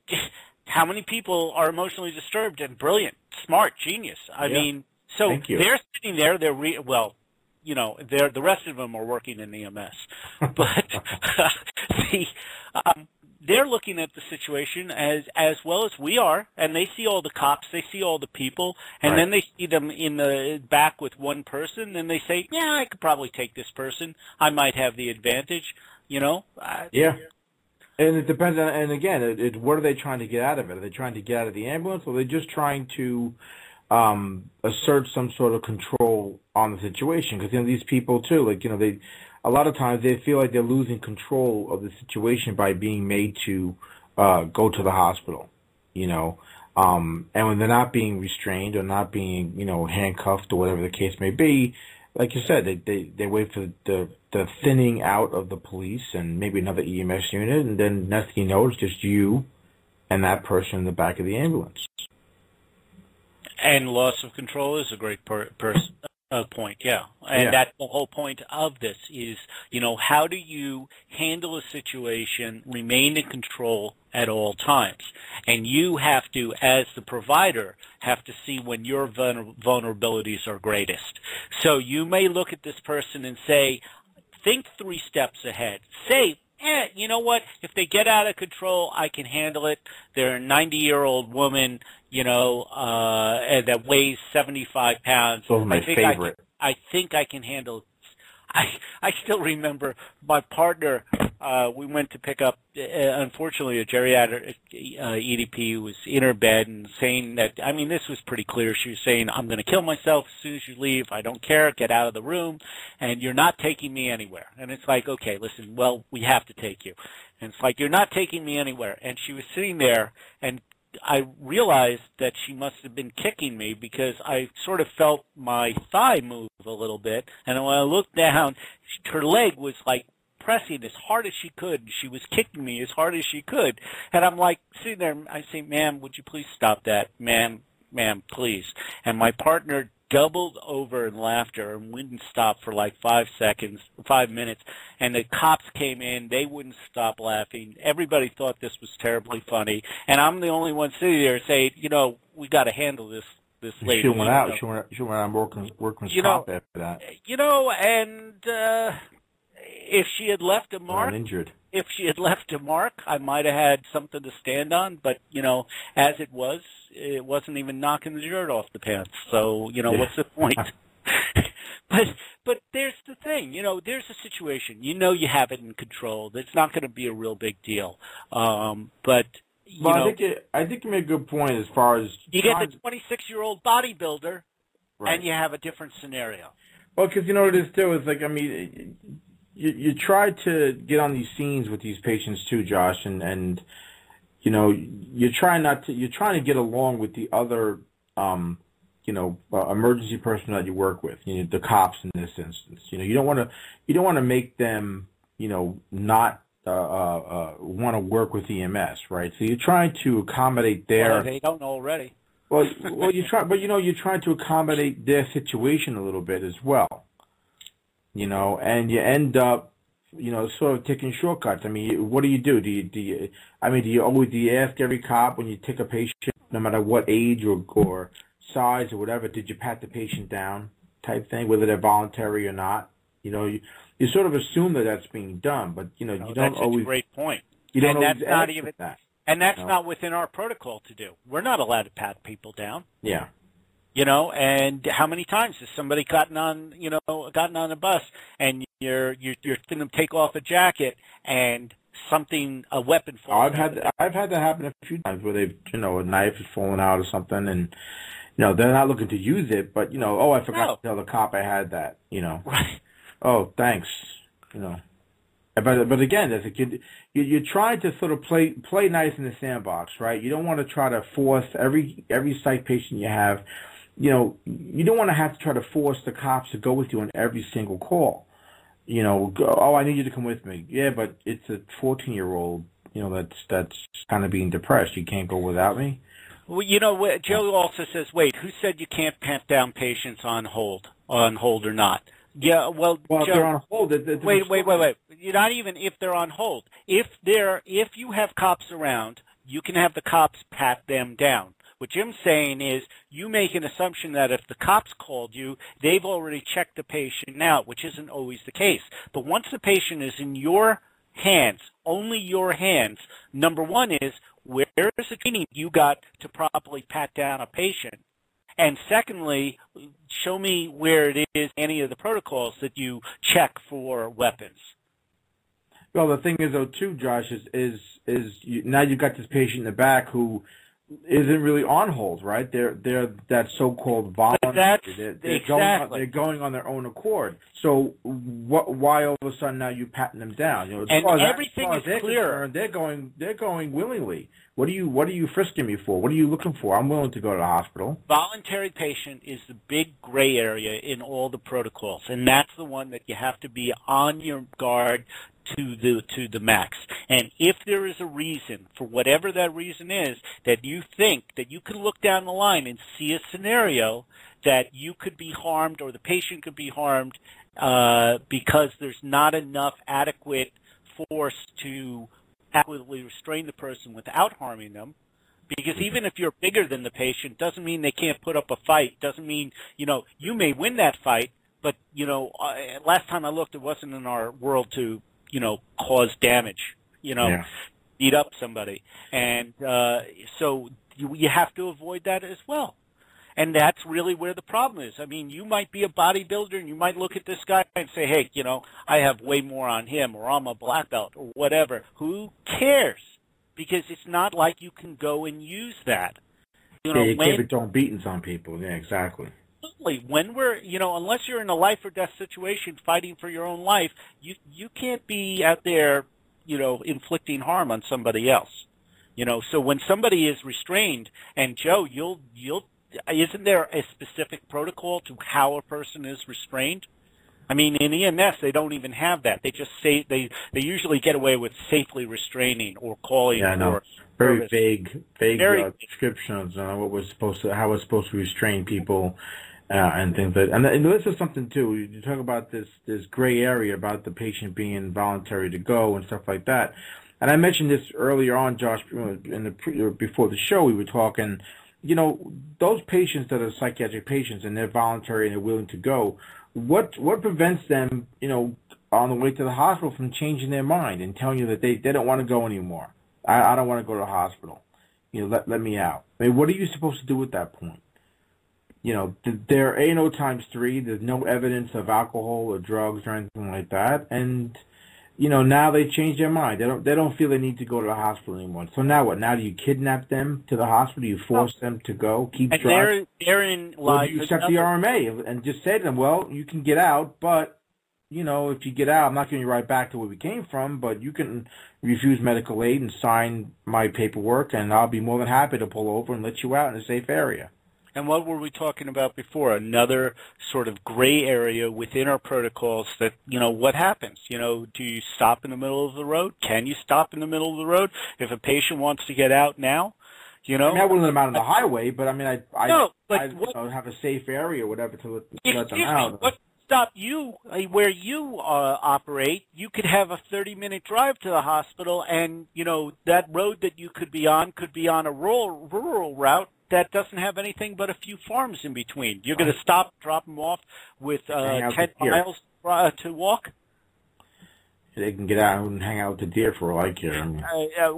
How many people are emotionally disturbed and brilliant, smart, genius? I yeah. mean, so they're sitting there, they're, re- well, you know, they're, the rest of them are working in E M S. But the, um, they're looking at the situation as as well as we are, and they see all the cops, they see all the people, and right. then they see them in the back with one person, and they say, yeah, I could probably take this person. I might have the advantage, you know? Uh, yeah. And it depends on, and again, it, it, what are they trying to get out of it? Are they trying to get out of the ambulance, or are they just trying to um, assert some sort of control on the situation? Because, you know, these people, too, like, you know, they, a lot of times they feel like they're losing control of the situation by being made to uh, go to the hospital, you know. Um, and when they're not being restrained or not being, you know, handcuffed or whatever the case may be, like you said, they, they, they wait for the, the thinning out of the police and maybe another E M S unit, and then next thing you know, it's just you and that person in the back of the ambulance. And loss of control is a great per, per, uh, point, yeah. And yeah. that's the whole point of this is, you know, how do you handle a situation, remain in control at all times? And you have to, as the provider, have to see when your vulnerabilities are greatest. So you may look at this person and say, think three steps ahead. Say, eh, you know what? If they get out of control, I can handle it. They're a ninety-year-old woman, you know, uh, that weighs seventy-five pounds. Those are my I think favorite. I, I think I can handle. I I still remember my partner. Uh, we went to pick up, uh, unfortunately, a geriatric uh, E D P who was in her bed and saying that. I mean, this was pretty clear. She was saying, "I'm going to kill myself as soon as you leave. I don't care. Get out of the room, and you're not taking me anywhere." And it's like, okay, listen. Well, we have to take you. And it's like, you're not taking me anywhere. And she was sitting there, and I realized that she must have been kicking me because I sort of felt my thigh move a little bit. And when I looked down, her leg was like pressing as hard as she could. She was kicking me as hard as she could. And I'm like sitting there, I say, "Ma'am, would you please stop that? Ma'am, ma'am, please." And my partner doubled over in laughter and wouldn't stop for like five seconds, five minutes. And the cops came in. They wouldn't stop laughing. Everybody thought this was terribly funny. And I'm the only one sitting there saying, you know, we got to handle this, this lady. She went out. You know. She went, she went out working, working You cop know, after that. You know, and uh, if she had left a mark, Uninjured. if she had left a mark, I might have had something to stand on. But, you know, as it was, it wasn't even knocking the dirt off the pants. So, you know, Yeah. what's the point? but but there's the thing. You know, there's a situation. You know you have it in control. It's not going to be a real big deal. Um, but, you Well, know, I think it, I think you made a good point as far as you get trying- the twenty-six-year-old bodybuilder, right. and you have a different scenario. Well, because you know what it is too. It's like, I mean, you you try to get on these scenes with these patients too, Josh, and and you know you're trying not to you're trying to get along with the other um you know uh, emergency personnel that you work with, you know, the cops in this instance. You know, you don't want to you don't want to make them you know not uh, uh, uh, want to work with E M S, right? So you're trying to accommodate their. Well, they don't already. Well, well, you try, but you know, you're trying to accommodate their situation a little bit as well. You know, and you end up, you know, sort of taking shortcuts. I mean, what do you do? Do you, do you, I mean, do you always, do you ask every cop when you take a patient, no matter what age or, or size or whatever, did you pat the patient down type thing, whether they're voluntary or not? You know, you, you sort of assume that that's being done, but, you know, No, you don't that's always. a great point. You don't and always that's not ask even, for that. And that's No. not within our protocol to do. We're not allowed to pat people down. Yeah. You know, and how many times has somebody gotten on, you know, gotten on a bus and you're you're you're seeing them take off a jacket and something, a weapon Oh, falls I've had out. I've had that happen a few times where they've you know a knife has fallen out or something, and you know they're not looking to use it, but you know oh I forgot No. to tell the cop I had that, you know Right. oh thanks, you know. But but again, as a kid, you you're trying to sort of play play nice in the sandbox, right? You don't want to try to force every every psych patient you have. You know, you don't want to have to try to force the cops to go with you on every single call. You know, go, oh, I need you to come with me. Yeah, but it's a fourteen-year-old, you know, that's that's kind of being depressed. You can't go without me. Well, you know, what- Joe also says, wait, who said you can't pat down patients on hold, on hold or not? Yeah, well, Well, if Joe, they're on hold, it, it, wait, wait, wait, wait. You're not even if they're on hold. If they're, if you have cops around, you can have the cops pat them down. What Jim's saying is you make an assumption that if the cops called you, they've already checked the patient out, which isn't always the case. But once the patient is in your hands, only your hands, number one is where is the training you got to properly pat down a patient? And secondly, show me where it is any of the protocols that you check for weapons. Well, the thing is, though, too, Josh, is is is you, now you've got this patient in the back who isn't really on hold, right? They're they're that so-called voluntary. That's, they're, they're going on, exactly. they're going on their own accord. So what? Why all of a sudden now you patting them down? You know, as And far as that- everything as far is as they're clear. concerned, They're going. They're going willingly. What are you? What are you frisking me for? What are you looking for? I'm willing to go to the hospital. Voluntary patient is the big gray area in all the protocols, and that's the one that you have to be on your guard to the to the max. And if there is a reason, for whatever that reason is, that you think that you can look down the line and see a scenario that you could be harmed or the patient could be harmed uh, because there's not enough adequate force to adequately restrain the person without harming them. Because even if you're bigger than the patient, doesn't mean they can't put up a fight. Doesn't mean, you know, you may win that fight, but, you know, uh, last time I looked, it wasn't in our world to, you know, cause damage, you know, Yeah. beat up somebody. And uh, so you, you have to avoid that as well. And that's really where the problem is. I mean, you might be a bodybuilder and you might look at this guy and say, hey, you know, I have way more on him, or I'm a black belt, or whatever. Who cares? Because it's not like you can go and use that. You know, yeah, you when, can't be throwing beatings on people. Yeah, exactly. When we're, you know, unless you're in a life or death situation fighting for your own life, you you can't be out there, you know, inflicting harm on somebody else. You know, so when somebody is restrained, and Joe, you'll you'll isn't there a specific protocol to how a person is restrained? I mean, in E M S, they don't even have that. They just say they they usually get away with safely restraining or calling Yeah, I know. for Very service. vague, vague Very uh, descriptions on what we're supposed to, how we're supposed to restrain people, uh, and things like. And, and this is something too. You talk about this this gray area about the patient being voluntary to go and stuff like that. And I mentioned this earlier on, Josh, in the pre, before the show. We were talking. You know, those patients that are psychiatric patients and they're voluntary and they're willing to go. What what prevents them, you know, on the way to the hospital from changing their mind and telling you that they, they don't want to go anymore? I, I don't want to go to the hospital. You know, let let me out. I mean, what are you supposed to do at that point? You know, there ain't no times three. There's no evidence of alcohol or drugs or anything like that. And, you know, now they change their mind. They don't they don't feel they need to go to the hospital anymore. So now what? Now do you kidnap them to the hospital? You force oh. them to go? Keep and drugs? there, therein Or lies do you accept another... the R M A and just say to them, well, you can get out, but, you know, if you get out, I'm not getting you right back to where we came from, but you can refuse medical aid and sign my paperwork, and I'll be more than happy to pull over and let you out in a safe area. And what were we talking about before? Another sort of gray area within our protocols that, you know, what happens? You know, do you stop in the middle of the road? Can you stop in the middle of the road? If a patient wants to get out now, you know? I mean, I wouldn't let them out on the highway, but I mean, I I no, but I what, you know, have a safe area or whatever to let, if, let them if, out. What stop you where you uh, operate? You could have a thirty-minute drive to the hospital, and, you know, that road that you could be on could be on a rural rural route that doesn't have anything but a few farms in between. You're going to stop, drop them off with uh, ten miles uh, to walk? They can get out and hang out with the deer for all I care. I mean. uh, uh,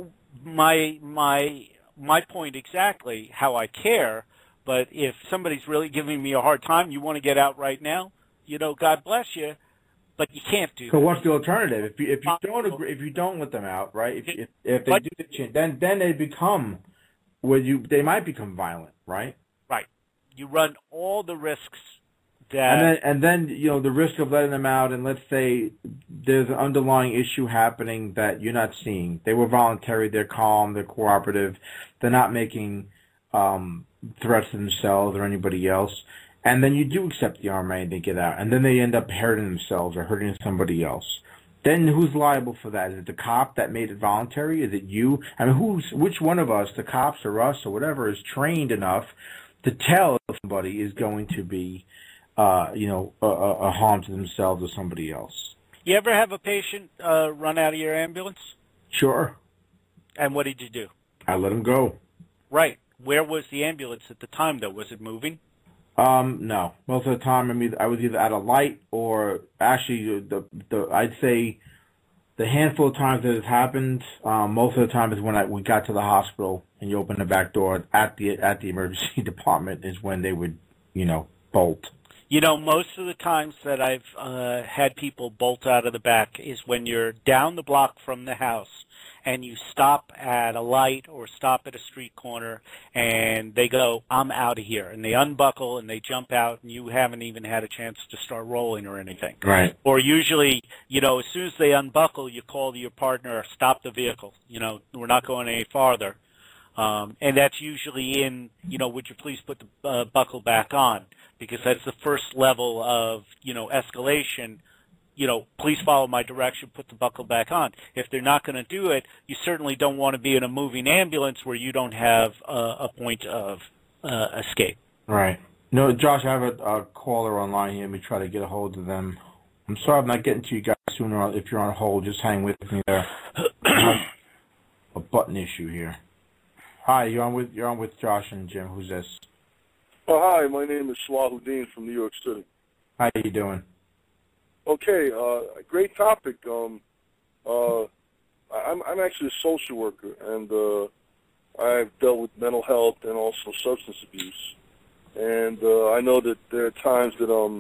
my my my point exactly, how I care, but if somebody's really giving me a hard time, you want to get out right now, you know, God bless you, but you can't do so that. what's the alternative? If you, if you don't agree, if you don't let them out, right, if, if, if they but, do the change, then, then they become... Well, you they might become violent, right? Right. You run all the risks that... And then, and then, you know, the risk of letting them out, and let's say there's an underlying issue happening that you're not seeing. They were voluntary, they're calm, they're cooperative, they're not making um, threats to themselves or anybody else. And then you do accept the R M A and they get out. And then they end up hurting themselves or hurting somebody else. Then who's liable for that? Is it the cop that made it voluntary? Is it you? I mean, who's which one of us, the cops or us or whatever, is trained enough to tell if somebody is going to be, uh, you know, a, a harm to themselves or somebody else? You ever have a patient uh, run out of your ambulance? Sure. And what did you do? I let him go. Right. Where was the ambulance at the time, though? Was it moving? Um, no. Most of the time, I mean, I was either at a light or actually, the the I'd say the handful of times that it's happened, um, most of the time is when I we got to the hospital and you open the back door at the at the emergency department is when they would, you know, bolt. You know, most of the times that I've uh, had people bolt out of the back is when you're down the block from the house and you stop at a light or stop at a street corner and they go, I'm out of here. And they unbuckle and they jump out and you haven't even had a chance to start rolling or anything. Right. Or usually, you know, as soon as they unbuckle, you call to your partner, stop the vehicle. You know, we're not going any farther. Um, and that's usually in, you know, would you please put the uh, buckle back on? Because that's the first level of, you know, escalation. You know, please follow my direction, put the buckle back on. If they're not going to do it, you certainly don't want to be in a moving ambulance where you don't have uh, a point of uh, escape. Right. No, Josh, I have a, a caller online here. Let me try to get a hold of them. I'm sorry I'm not getting to you guys sooner. If you're on hold, just hang with me there. A button issue here. Hi, you're on with you're on with Josh and Jim. Who's this? Oh, hi. My name is Salahuddin from New York City. How you doing? Okay, uh, great topic. Um, uh, I'm, I'm actually a social worker, and uh, I've dealt with mental health and also substance abuse. And uh, I know that there are times that um,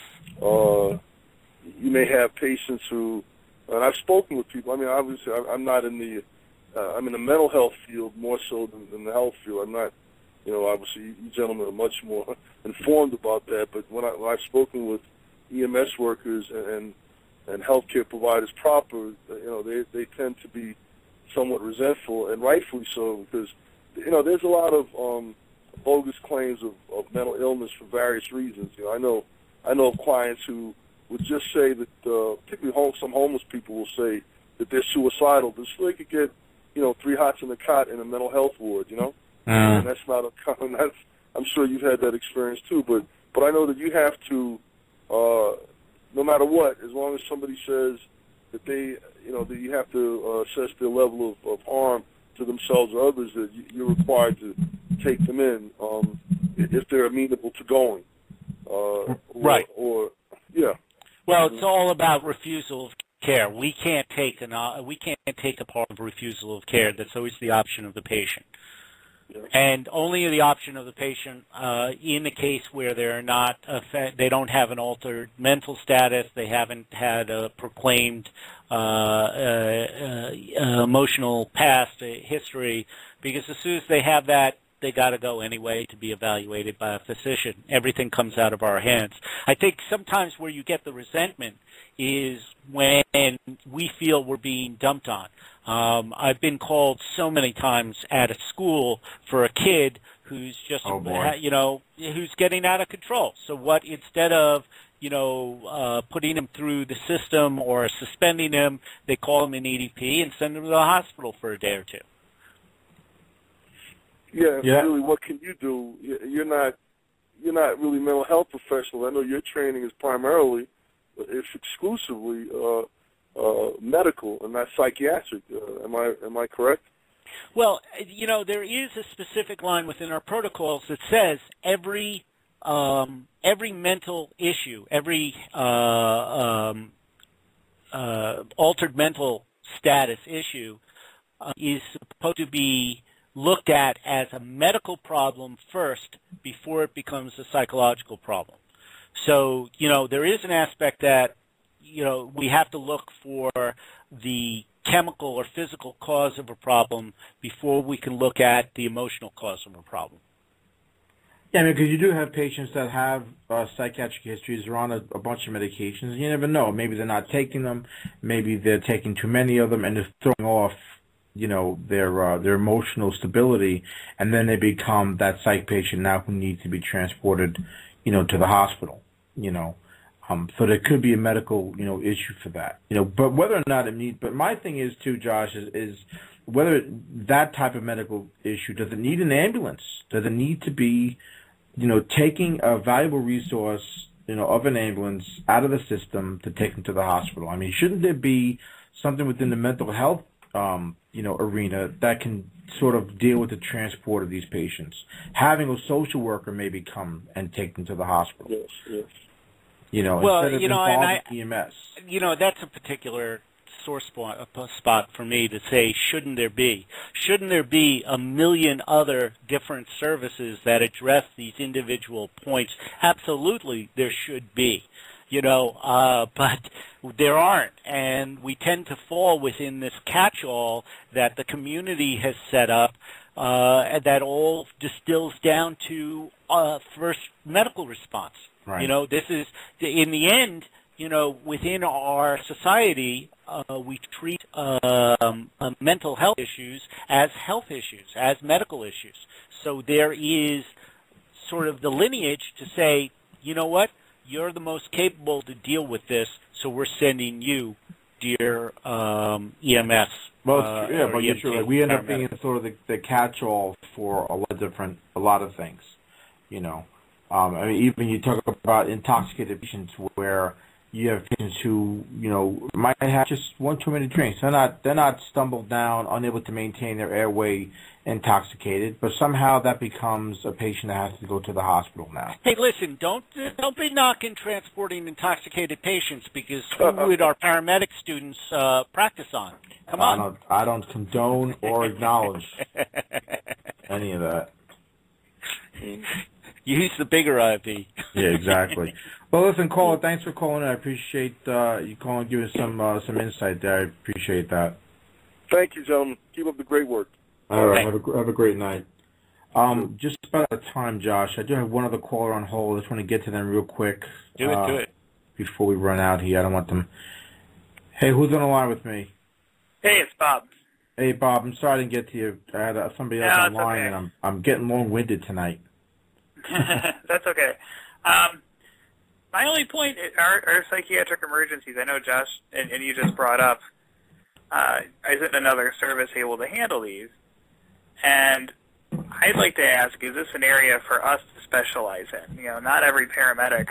uh, you may have patients who, and I've spoken with people. I mean, obviously, I'm not in the, uh, I'm in the mental health field more so than, than the health field. I'm not, you know, obviously, you gentlemen are much more informed about that. But when, I, when I've spoken with E M S workers and and healthcare providers proper, you know, they they tend to be somewhat resentful, and rightfully so, because, you know, there's a lot of um, bogus claims of, of mental illness for various reasons. You know, I know I know of clients who would just say that, uh, particularly home, some homeless people will say that they're suicidal, just so they could get, you know, three hots in the cot in a mental health ward. You know, mm. and that's not a common. That's, I'm sure you've had that experience too, but but I know that you have to. Uh, no matter what, as long as somebody says that they, you know, that you have to uh, assess their level of, of harm to themselves or others, that you're required to take them in um, if they're amenable to going. Uh, or, right. Or, yeah. Well, it's all about refusal of care. We can't take an, uh, we can't take a part of refusal of care. That's always the option of the patient. Yeah. And only the option of the patient uh, in the case where they're not, uh, they don't have an altered mental status, they haven't had a proclaimed uh, uh, uh, emotional past uh, history, because as soon as they have that, they got to go anyway to be evaluated by a physician. Everything comes out of our hands. I think sometimes where you get the resentment is when we feel we're being dumped on. Um, I've been called so many times at a school for a kid who's just, oh boy. you know, who's getting out of control. So what, instead of, you know, uh, putting him through the system or suspending him, they call him an E D P and send him to the hospital for a day or two. Yeah, yeah, really, what can you do? You're not, you're not really mental health professional. I know your training is primarily, it's exclusively uh, uh, medical and not psychiatric. Uh, am I am I correct? Well, you know, there is a specific line within our protocols that says every um, every mental issue, every uh, um, uh, altered mental status issue uh, is supposed to be looked at as a medical problem first before it becomes a psychological problem. So, you know, there is an aspect that, you know, we have to look for the chemical or physical cause of a problem before we can look at the emotional cause of a problem. Yeah, I mean, because you do have patients that have uh, psychiatric histories, are on a, a bunch of medications, and you never know. Maybe they're not taking them, maybe they're taking too many of them, and they're throwing off, you know, their uh, their emotional stability, and then they become that psych patient now who needs to be transported, you know, to the hospital, you know. Um, so there could be a medical, you know, issue for that, you know. But whether or not it needs, but my thing is too, Josh, is, is whether that type of medical issue, does it need an ambulance? Does it need to be, you know, taking a valuable resource, you know, of an ambulance out of the system to take them to the hospital? I mean, shouldn't there be something within the mental health Um, you know, arena that can sort of deal with the transport of these patients? Having a social worker maybe come and take them to the hospital. Yes, yes. You know, well, instead of you know, and I, E M S. You know, that's a particular sore spot, a spot for me to say, shouldn't there be? Shouldn't there be a million other different services that address these individual points? Absolutely, there should be. You know, uh, but there aren't, and we tend to fall within this catch-all that the community has set up, uh, that all distills down to uh, first medical response. Right. You know, this is, in the end, you know, within our society, uh, we treat um, uh, mental health issues as health issues, as medical issues. So there is sort of the lineage to say, you know what? You're the most capable to deal with this, so we're sending you, dear um, E M S. Well, uh, yeah, but you're true. We end up paramedic. being sort of the, the catch-all for a lot of different, a lot of things. You know, um, I mean, even you talk about intoxicated patients where, you have patients who, you know, might have just one too many drinks. They're not they're not stumbled down, unable to maintain their airway, intoxicated, but somehow that becomes a patient that has to go to the hospital now. Hey, listen, don't don't be knocking transporting intoxicated patients, because who would our paramedic students uh, practice on? Come on. I don't, I don't condone or acknowledge any of that. Use the bigger I V. Yeah, exactly. Well, listen, caller, thanks for calling in. I appreciate uh, you calling and giving some uh, some insight there. I appreciate that. Thank you, gentlemen. Keep up the great work. All right, have a, have a great night. Um, just about out of time, Josh. I do have one other caller on hold. I just want to get to them real quick. Do it, uh, do it. Before we run out here. I don't want them. Hey, who's on the line with me? Hey, it's Bob. Hey, Bob. I'm sorry I didn't get to you. I had uh, somebody else No, on the line, okay. and I'm I'm getting long-winded tonight. That's okay. Um, my only point are, are psychiatric emergencies. I know Josh and, and you just brought up, uh, isn't another service able to handle these? And I'd like to ask, is this an area for us to specialize in? You know, not every paramedic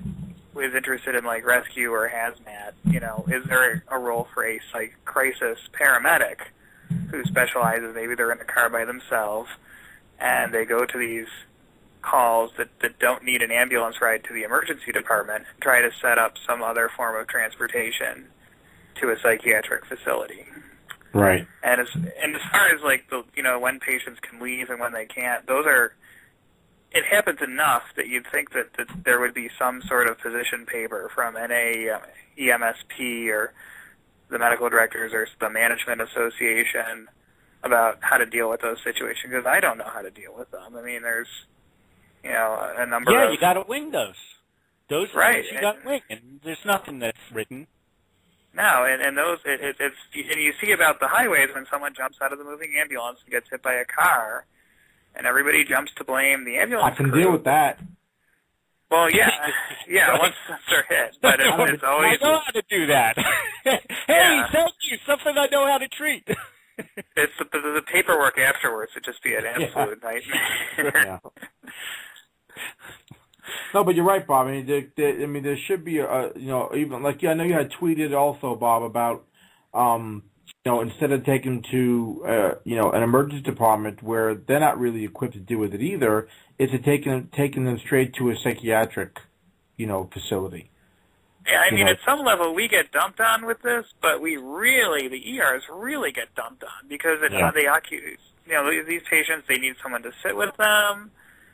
is interested in, like, rescue or hazmat. You know, is there a role for a psych crisis paramedic who specializes, maybe they're in the car by themselves, and they go to these calls that, that don't need an ambulance ride to the emergency department, and try to set up some other form of transportation to a psychiatric facility. Right. And as and as far as like the you know when patients can leave and when they can't, those are it happens enough that you'd think that, that there would be some sort of position paper from N A E M S P or the medical directors or the management association about how to deal with those situations, because I don't know how to deal with them. I mean, there's you know a number yeah, of you got to wing those. Those right. you got to wing, and there's nothing that's written. No, and, and those it, it, it's and you see about the highways when someone jumps out of the moving ambulance and gets hit by a car, and everybody jumps to blame the ambulance I can crew. deal with that. Well, yeah, yeah, once they're hit, but it, it's always I know how to do that. Hey, Yeah. thank you. Something I know how to treat. it's the, the, the paperwork afterwards would just be an absolute Yeah. nightmare. Yeah. No, but you're right, Bob. I mean, there, there, I mean, there should be a, you know, even like yeah, I know you had tweeted also, Bob, about, um, you know, instead of taking them to, uh, you know, an emergency department where they're not really equipped to deal with it either, is to taking them, taking them straight to a psychiatric, you know, facility. Yeah, I You mean, know. at some level we get dumped on with this, but we really, the E Rs really get dumped on because it's Yeah. they occu- you know, these patients, they need someone to sit with them.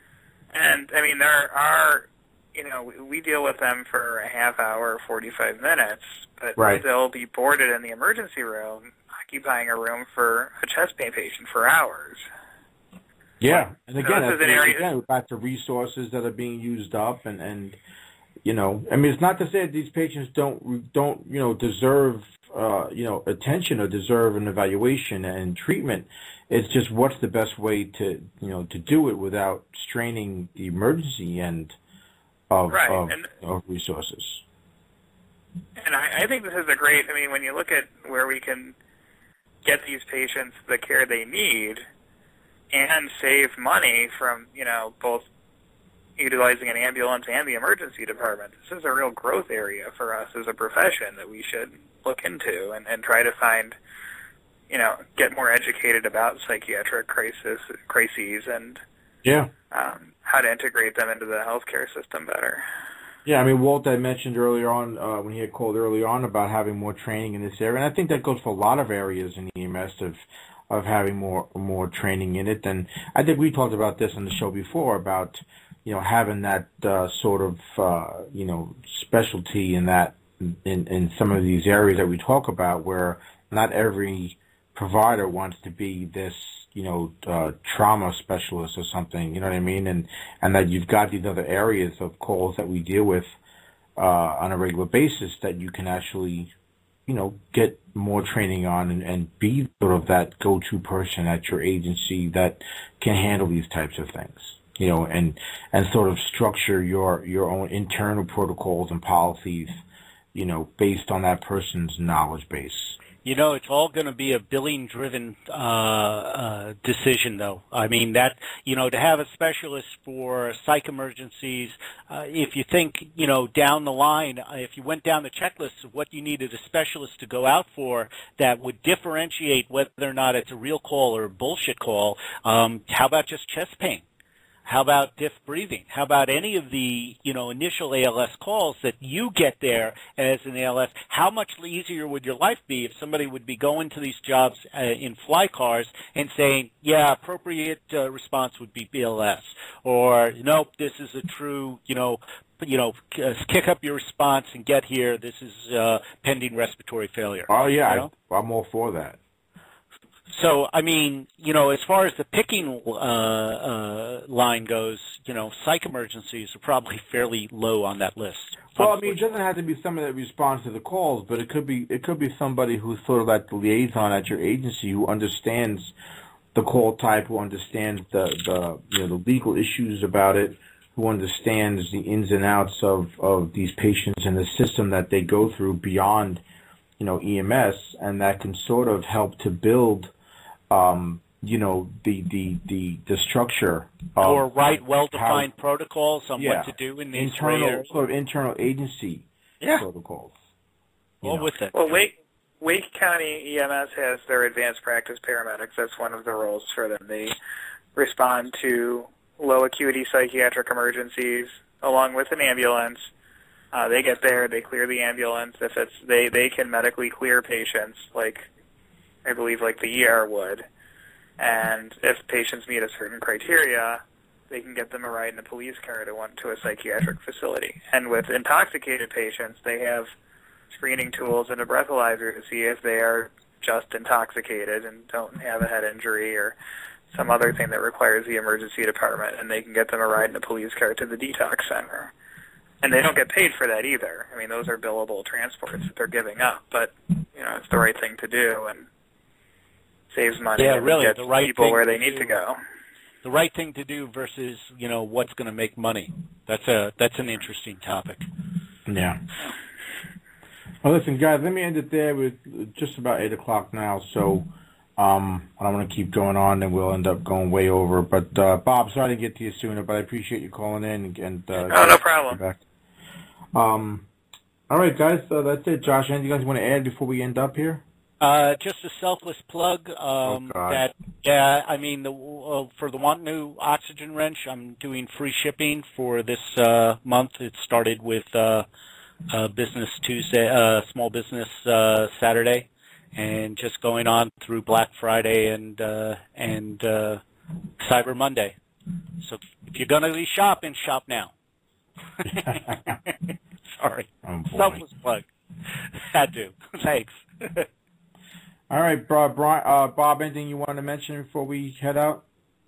And, I mean, there are, you know, we, we deal with them for a half hour, forty-five minutes, but Right. they'll be boarded in the emergency room, occupying a room for a chest pain patient for hours. Yeah, and So again, this that's, is an area- again, we're back to resources that are being used up, and, and you know, I mean, it's not to say that these patients don't don't you know deserve uh, you know attention or deserve an evaluation and treatment. It's just what's the best way to you know to do it without straining the emergency end of Right, of, and- of resources. And I, I think this is a great, I mean, when you look at where we can get these patients the care they need and save money from, you know, both utilizing an ambulance and the emergency department, this is a real growth area for us as a profession that we should look into and, and try to find, you know, get more educated about psychiatric crisis, crises and Yeah. um, how to integrate them into the healthcare system better. Yeah, I mean, Walt, I mentioned earlier on, uh, when he had called earlier on about having more training in this area, and I think that goes for a lot of areas in E M S of of having more more training in it. And I think we talked about this on the show before about, you know, having that uh, sort of, uh, you know, specialty in that, in, in some of these areas that we talk about where not every provider wants to be this, you know, uh, trauma specialist or something, you know what I mean? And, and that you've got these other areas of calls that we deal with, uh, on a regular basis that you can actually, you know, get more training on and, and be sort of that go-to person at your agency that can handle these types of things, you know, and, and sort of structure your, your own internal protocols and policies, you know, based on that person's knowledge base. You know, it's all going to be a billing-driven uh, uh, decision, though. I mean, that, you know, to have a specialist for psych emergencies, uh, if you think, you know, down the line, uh, if you went down the checklist of what you needed a specialist to go out for that would differentiate whether or not it's a real call or a bullshit call, um, how about just chest pain? How about diff breathing? How about any of the, you know, initial A L S calls that you get there as an A L S? How much easier would your life be if somebody would be going to these jobs uh, in fly cars and saying, yeah, appropriate uh, response would be B L S, or nope, this is a true, you know, you know, kick up your response and get here. This is uh, pending respiratory failure. Oh yeah, you know? I, I'm all for that. So, I mean, you know, as far as the picking uh, uh, line goes, you know, psych emergencies are probably fairly low on that list. Well, I mean, it doesn't have to be somebody that responds to the calls, but it could be it could be somebody who's sort of like the liaison at your agency who understands the call type, who understands the, the you know the legal issues about it, who understands the ins and outs of, of these patients and the system that they go through beyond, you know, E M S, and that can sort of help to build. Um, you know, the, the, the, the structure. Of or write well-defined how, protocols on yeah, what to do in these internal, areas. sort of internal agency yeah. protocols. Well, know. with it. Well, Wake, Wake County E M S has their advanced practice paramedics. That's one of the roles for them. They respond to low acuity psychiatric emergencies along with an ambulance. Uh, they get there, they clear the ambulance. If it's they, they can medically clear patients like I believe like the E R would. And if patients meet a certain criteria, they can get them a ride in a police car to one to a psychiatric facility. And with intoxicated patients, they have screening tools and a breathalyzer to see if they are just intoxicated and don't have a head injury or some other thing that requires the emergency department, and they can get them a ride in a police car to the detox center. And they don't get paid for that either. I mean, those are billable transports that they're giving up, but, you know, it's the right thing to do and saves money yeah, and really, gets the right people where to they need do. to go. The right thing to do versus, you know, what's going to make money. That's a that's an interesting topic. Yeah. Well, listen, guys, let me end it there. We're just about eight o'clock now, so um, I don't want to keep going on, and we'll end up going way over. But, uh, Bob, sorry to get to you sooner, but I appreciate you calling in. And uh, oh, no problem. Back. Um, all right, guys, so that's it. Josh, anything else you want to add before we end up here? Uh, just a selfless plug. Um, oh, God. That yeah, I mean, the, uh, for the Want New Oxygen Wrench, I'm doing free shipping for this uh, month. It started with uh, uh, Business Tuesday, uh, Small Business uh, Saturday, and just going on through Black Friday and uh, and uh, Cyber Monday. So if you're going to be shopping, shop now. Sorry, oh, selfless plug. Had to. Thanks. All right, Bob, uh, Bob, anything you want to mention before we head out?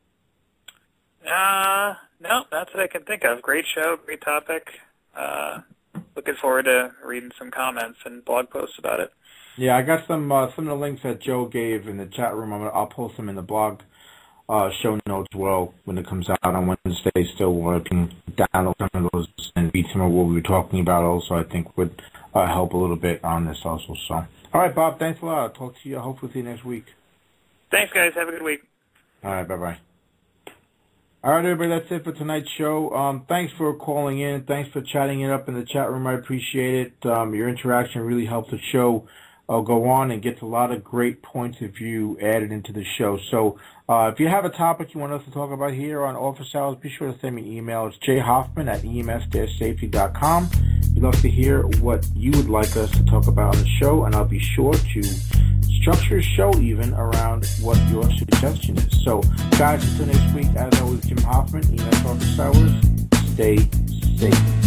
Uh, no, that's what I can think of. Great show, great topic. Uh, looking forward to reading some comments and blog posts about it. Yeah, I got some uh, some of the links that Joe gave in the chat room. I'm gonna, I'll post them in the blog uh, show notes as well when it comes out on Wednesday. Still, I can download some of those and read some of what we were talking about also, I think would uh, help a little bit on this also. So. All right, Bob, thanks a lot. I'll talk to you, hopefully, see you next week. Thanks, guys. Have a good week. All right, bye-bye. All right, everybody, that's it for tonight's show. Um, thanks for calling in. Thanks for chatting it up in the chat room. I appreciate it. Um, your interaction really helps the show uh, go on and gets a lot of great points of view added into the show. So uh, if you have a topic you want us to talk about here on Office Hours, be sure to send me an email. It's j hoffman at e m s dash safety dot com. We'd love to hear what you would like us to talk about on the show, and I'll be sure to structure a show even around what your suggestion is. So, guys, until next week, as always, Jim Hoffman, E M S Office Hours. Stay safe.